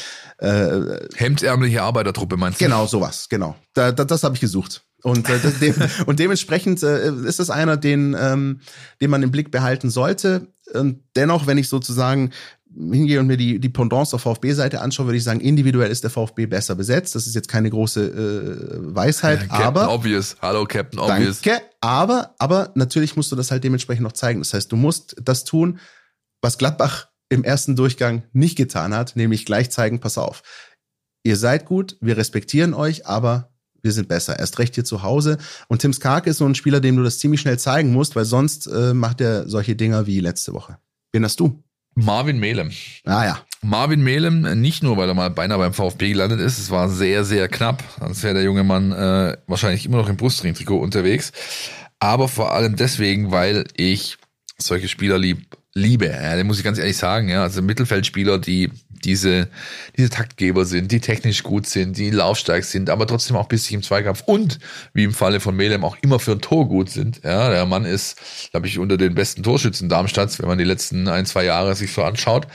Hemdsärmeliche Arbeitertruppe, meinst du? Genau, sowas, genau. Das habe ich gesucht. Und dementsprechend ist das einer, den man im Blick behalten sollte. Und dennoch, wenn ich sozusagen hingehe und mir die Pendants auf VfB-Seite anschaue, würde ich sagen, individuell ist der VfB besser besetzt. Das ist jetzt keine große Weisheit, Captain Obvious. Hallo, Captain Obvious. Danke, aber natürlich musst du das halt dementsprechend noch zeigen. Das heißt, du musst das tun, was Gladbach im ersten Durchgang nicht getan hat, nämlich gleich zeigen, pass auf, ihr seid gut, wir respektieren euch, aber wir sind besser, erst recht hier zu Hause. Und Tim Skarke ist so ein Spieler, dem du das ziemlich schnell zeigen musst, weil sonst macht er solche Dinger wie letzte Woche. Wen hast du? Marvin Melem. Ah ja. Marvin Melem, nicht nur, weil er mal beinahe beim VfB gelandet ist, es war sehr, sehr knapp, sonst wäre der junge Mann wahrscheinlich immer noch im Brustring-Trikot unterwegs, aber vor allem deswegen, weil ich solche Spieler liebe, ja, den muss ich ganz ehrlich sagen, ja, also Mittelfeldspieler, die diese Taktgeber sind, die technisch gut sind, die laufstark sind, aber trotzdem auch bissig im Zweikampf und, wie im Falle von Melem, auch immer für ein Tor gut sind. Ja, der Mann ist, glaube ich, unter den besten Torschützen Darmstadts, wenn man die letzten 1-2 Jahre sich so anschaut.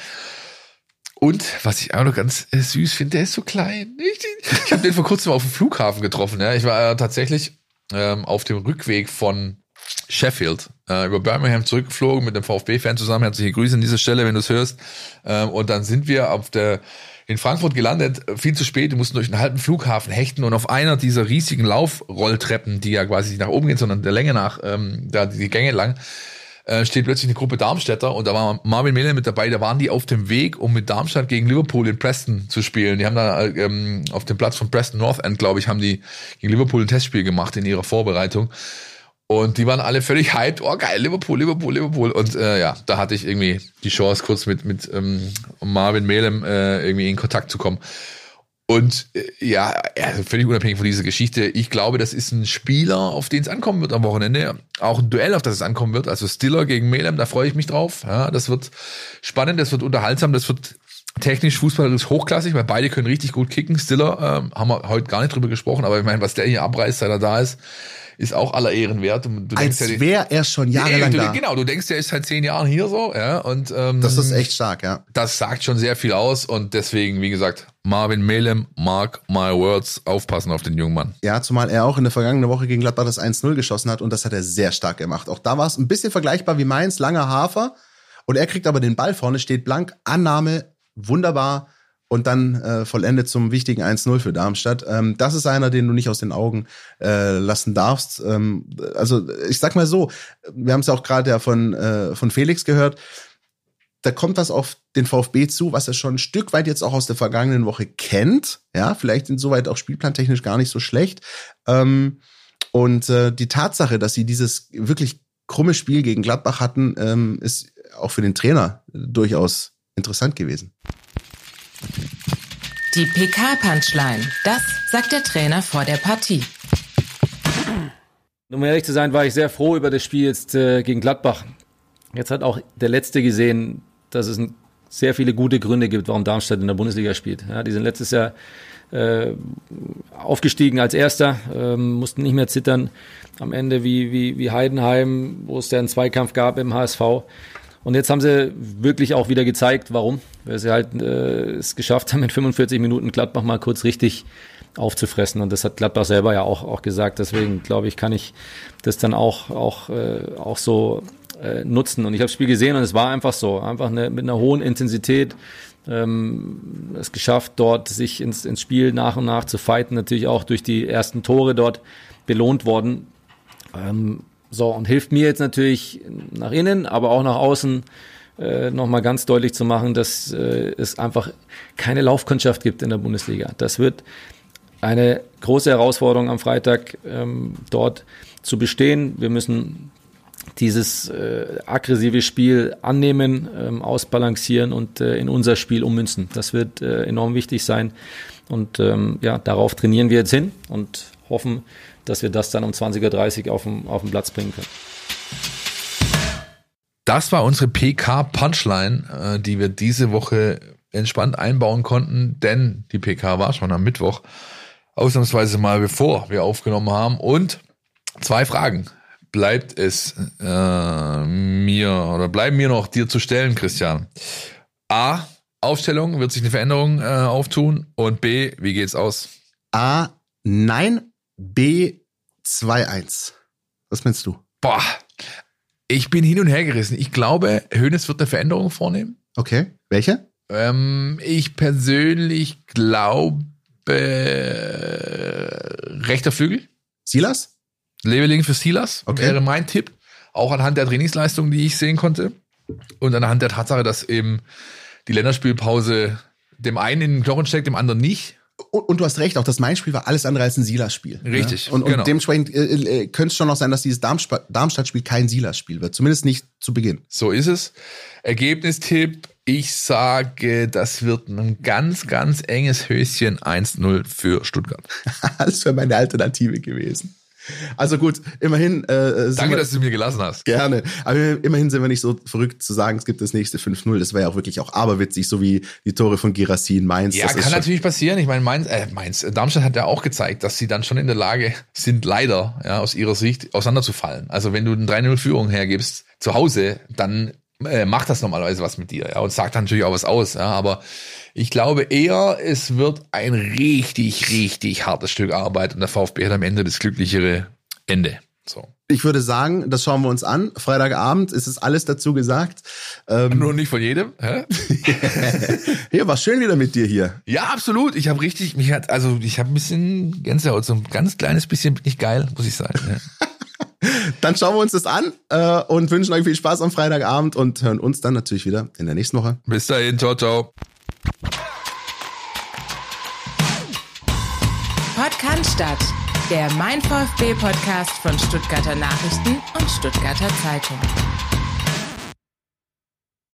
Und, was ich auch noch ganz süß finde, der ist so klein. Ich habe den vor kurzem auf dem Flughafen getroffen. Ja, ich war tatsächlich auf dem Rückweg von Sheffield über Birmingham zurückgeflogen mit dem VfB-Fan zusammen. Herzliche Grüße an dieser Stelle, wenn du es hörst. Und dann sind wir in Frankfurt gelandet, viel zu spät. Wir mussten durch einen halben Flughafen hechten und auf einer dieser riesigen Laufrolltreppen, die ja quasi nicht nach oben gehen, sondern der Länge nach, da die Gänge lang, steht plötzlich eine Gruppe Darmstädter und da war Marvin Melem mit dabei. Da waren die auf dem Weg, um mit Darmstadt gegen Liverpool in Preston zu spielen. Die haben da auf dem Platz von Preston North End, glaube ich, haben die gegen Liverpool ein Testspiel gemacht in ihrer Vorbereitung. Und die waren alle völlig hyped. Oh geil, Liverpool. Und ja, da hatte ich irgendwie die Chance, kurz mit Marvin Melem irgendwie in Kontakt zu kommen. Und völlig unabhängig von dieser Geschichte, ich glaube, das ist ein Spieler, auf den es ankommen wird am Wochenende. Auch ein Duell, auf das es ankommen wird. Also Stiller gegen Melem, da freue ich mich drauf. Ja, das wird spannend, das wird unterhaltsam, das wird technisch, fußballerisch hochklassig, weil beide können richtig gut kicken. Stiller, haben wir heute gar nicht drüber gesprochen, aber ich meine, was der hier abreißt, seit er da ist auch aller Ehren wert. Und du als wäre er schon jahrelang da. Genau, du denkst, er ist seit 10 Jahren hier so. Ja, und das ist echt stark, ja. Das sagt schon sehr viel aus und deswegen, wie gesagt, Marvin Melem, mark my words, aufpassen auf den jungen Mann. Ja, zumal er auch in der vergangenen Woche gegen Gladbach das 1-0 geschossen hat und das hat er sehr stark gemacht. Auch da war es ein bisschen vergleichbar wie Mainz, langer Hafer und er kriegt aber den Ball vorne, steht blank, Annahme, wunderbar. Und dann vollendet zum wichtigen 1-0 für Darmstadt. Das ist einer, den du nicht aus den Augen lassen darfst. Also ich sag mal so, wir haben es auch gerade ja von Felix gehört, da kommt was auf den VfB zu, was er schon ein Stück weit jetzt auch aus der vergangenen Woche kennt. Ja, vielleicht insoweit auch spielplantechnisch gar nicht so schlecht. Und die Tatsache, dass sie dieses wirklich krumme Spiel gegen Gladbach hatten, ist auch für den Trainer durchaus interessant gewesen. Die PK-Punchline, das sagt der Trainer vor der Partie. Um ehrlich zu sein, war ich sehr froh über das Spiel jetzt gegen Gladbach. Jetzt hat auch der Letzte gesehen, dass es sehr viele gute Gründe gibt, warum Darmstadt in der Bundesliga spielt. Ja, die sind letztes Jahr aufgestiegen als Erster, mussten nicht mehr zittern am Ende wie Heidenheim, wo es ja einen Zweikampf gab im HSV. Und jetzt haben sie wirklich auch wieder gezeigt, warum. Weil sie halt es geschafft haben, in 45 Minuten Gladbach mal kurz richtig aufzufressen. Und das hat Gladbach selber ja auch gesagt. Deswegen, glaube ich, kann ich das dann auch so nutzen. Und ich habe das Spiel gesehen und es war einfach so. Einfach mit einer hohen Intensität es geschafft, dort sich ins Spiel nach und nach zu fighten. Natürlich auch durch die ersten Tore dort belohnt worden. Und hilft mir jetzt natürlich nach innen, aber auch nach außen nochmal ganz deutlich zu machen, dass es einfach keine Laufkundschaft gibt in der Bundesliga. Das wird eine große Herausforderung am Freitag, dort zu bestehen. Wir müssen dieses aggressive Spiel annehmen, ausbalancieren und in unser Spiel ummünzen. Das wird enorm wichtig sein. Und darauf trainieren wir jetzt hin und hoffen, dass wir das dann um 20.30 Uhr auf den Platz bringen können. Das war unsere PK-Punchline, die wir diese Woche entspannt einbauen konnten, denn die PK war schon am Mittwoch, ausnahmsweise mal bevor wir aufgenommen haben. Und 2 Fragen bleiben mir noch dir zu stellen, Christian. A, Aufstellung, wird sich eine Veränderung auftun? Und B, wie geht's aus? A, nein. B, 2-1. Was meinst du? Boah, ich bin hin und her gerissen. Ich glaube, Hoeneß wird eine Veränderung vornehmen. Okay, welche? Ich persönlich glaube rechter Flügel. Silas? Leveling für Silas, okay. Wäre mein Tipp. Auch anhand der Trainingsleistung, die ich sehen konnte. Und anhand der Tatsache, dass eben die Länderspielpause dem einen in den Knochen steckt, dem anderen nicht. Und du hast recht, auch das Mainz-Spiel war alles andere als ein Silas-Spiel. Richtig. Ja? Und dementsprechend könnte es schon noch sein, dass dieses Darmstadt-Spiel kein Silas-Spiel wird. Zumindest nicht zu Beginn. So ist es. Ergebnistipp, ich sage, das wird ein ganz, ganz enges Höschen 1-0 für Stuttgart. Das wäre meine Alternative gewesen. Also gut, immerhin. Danke, dass du mir gelassen hast. Gerne. Aber immerhin sind wir nicht so verrückt zu sagen, es gibt das nächste 5-0. Das wäre ja auch wirklich auch aberwitzig, so wie die Tore von Girassi in Mainz. Ja, das kann natürlich passieren. Ich meine, Darmstadt hat ja auch gezeigt, dass sie dann schon in der Lage sind, leider, ja, aus ihrer Sicht auseinanderzufallen. Also wenn du eine 3-0-Führung hergibst zu Hause, dann macht das normalerweise was mit dir, ja, und sagt dann natürlich auch was aus, ja, aber ich glaube eher, es wird ein richtig, richtig hartes Stück Arbeit und der VfB hat am Ende das glücklichere Ende. So. Ich würde sagen, das schauen wir uns an. Freitagabend ist es alles dazu gesagt. Nur nicht von jedem. Hä? Ja, war schön wieder mit dir hier. Ja, absolut. Ich habe ein bisschen Gänsehaut, so ein ganz kleines bisschen bin ich geil, muss ich sagen. Ja. Dann schauen wir uns das an und wünschen euch viel Spaß am Freitagabend und hören uns dann natürlich wieder in der nächsten Woche. Bis dahin, ciao, ciao. Podcast, der Mein VfB Podcast von Stuttgarter Nachrichten und Stuttgarter Zeitung.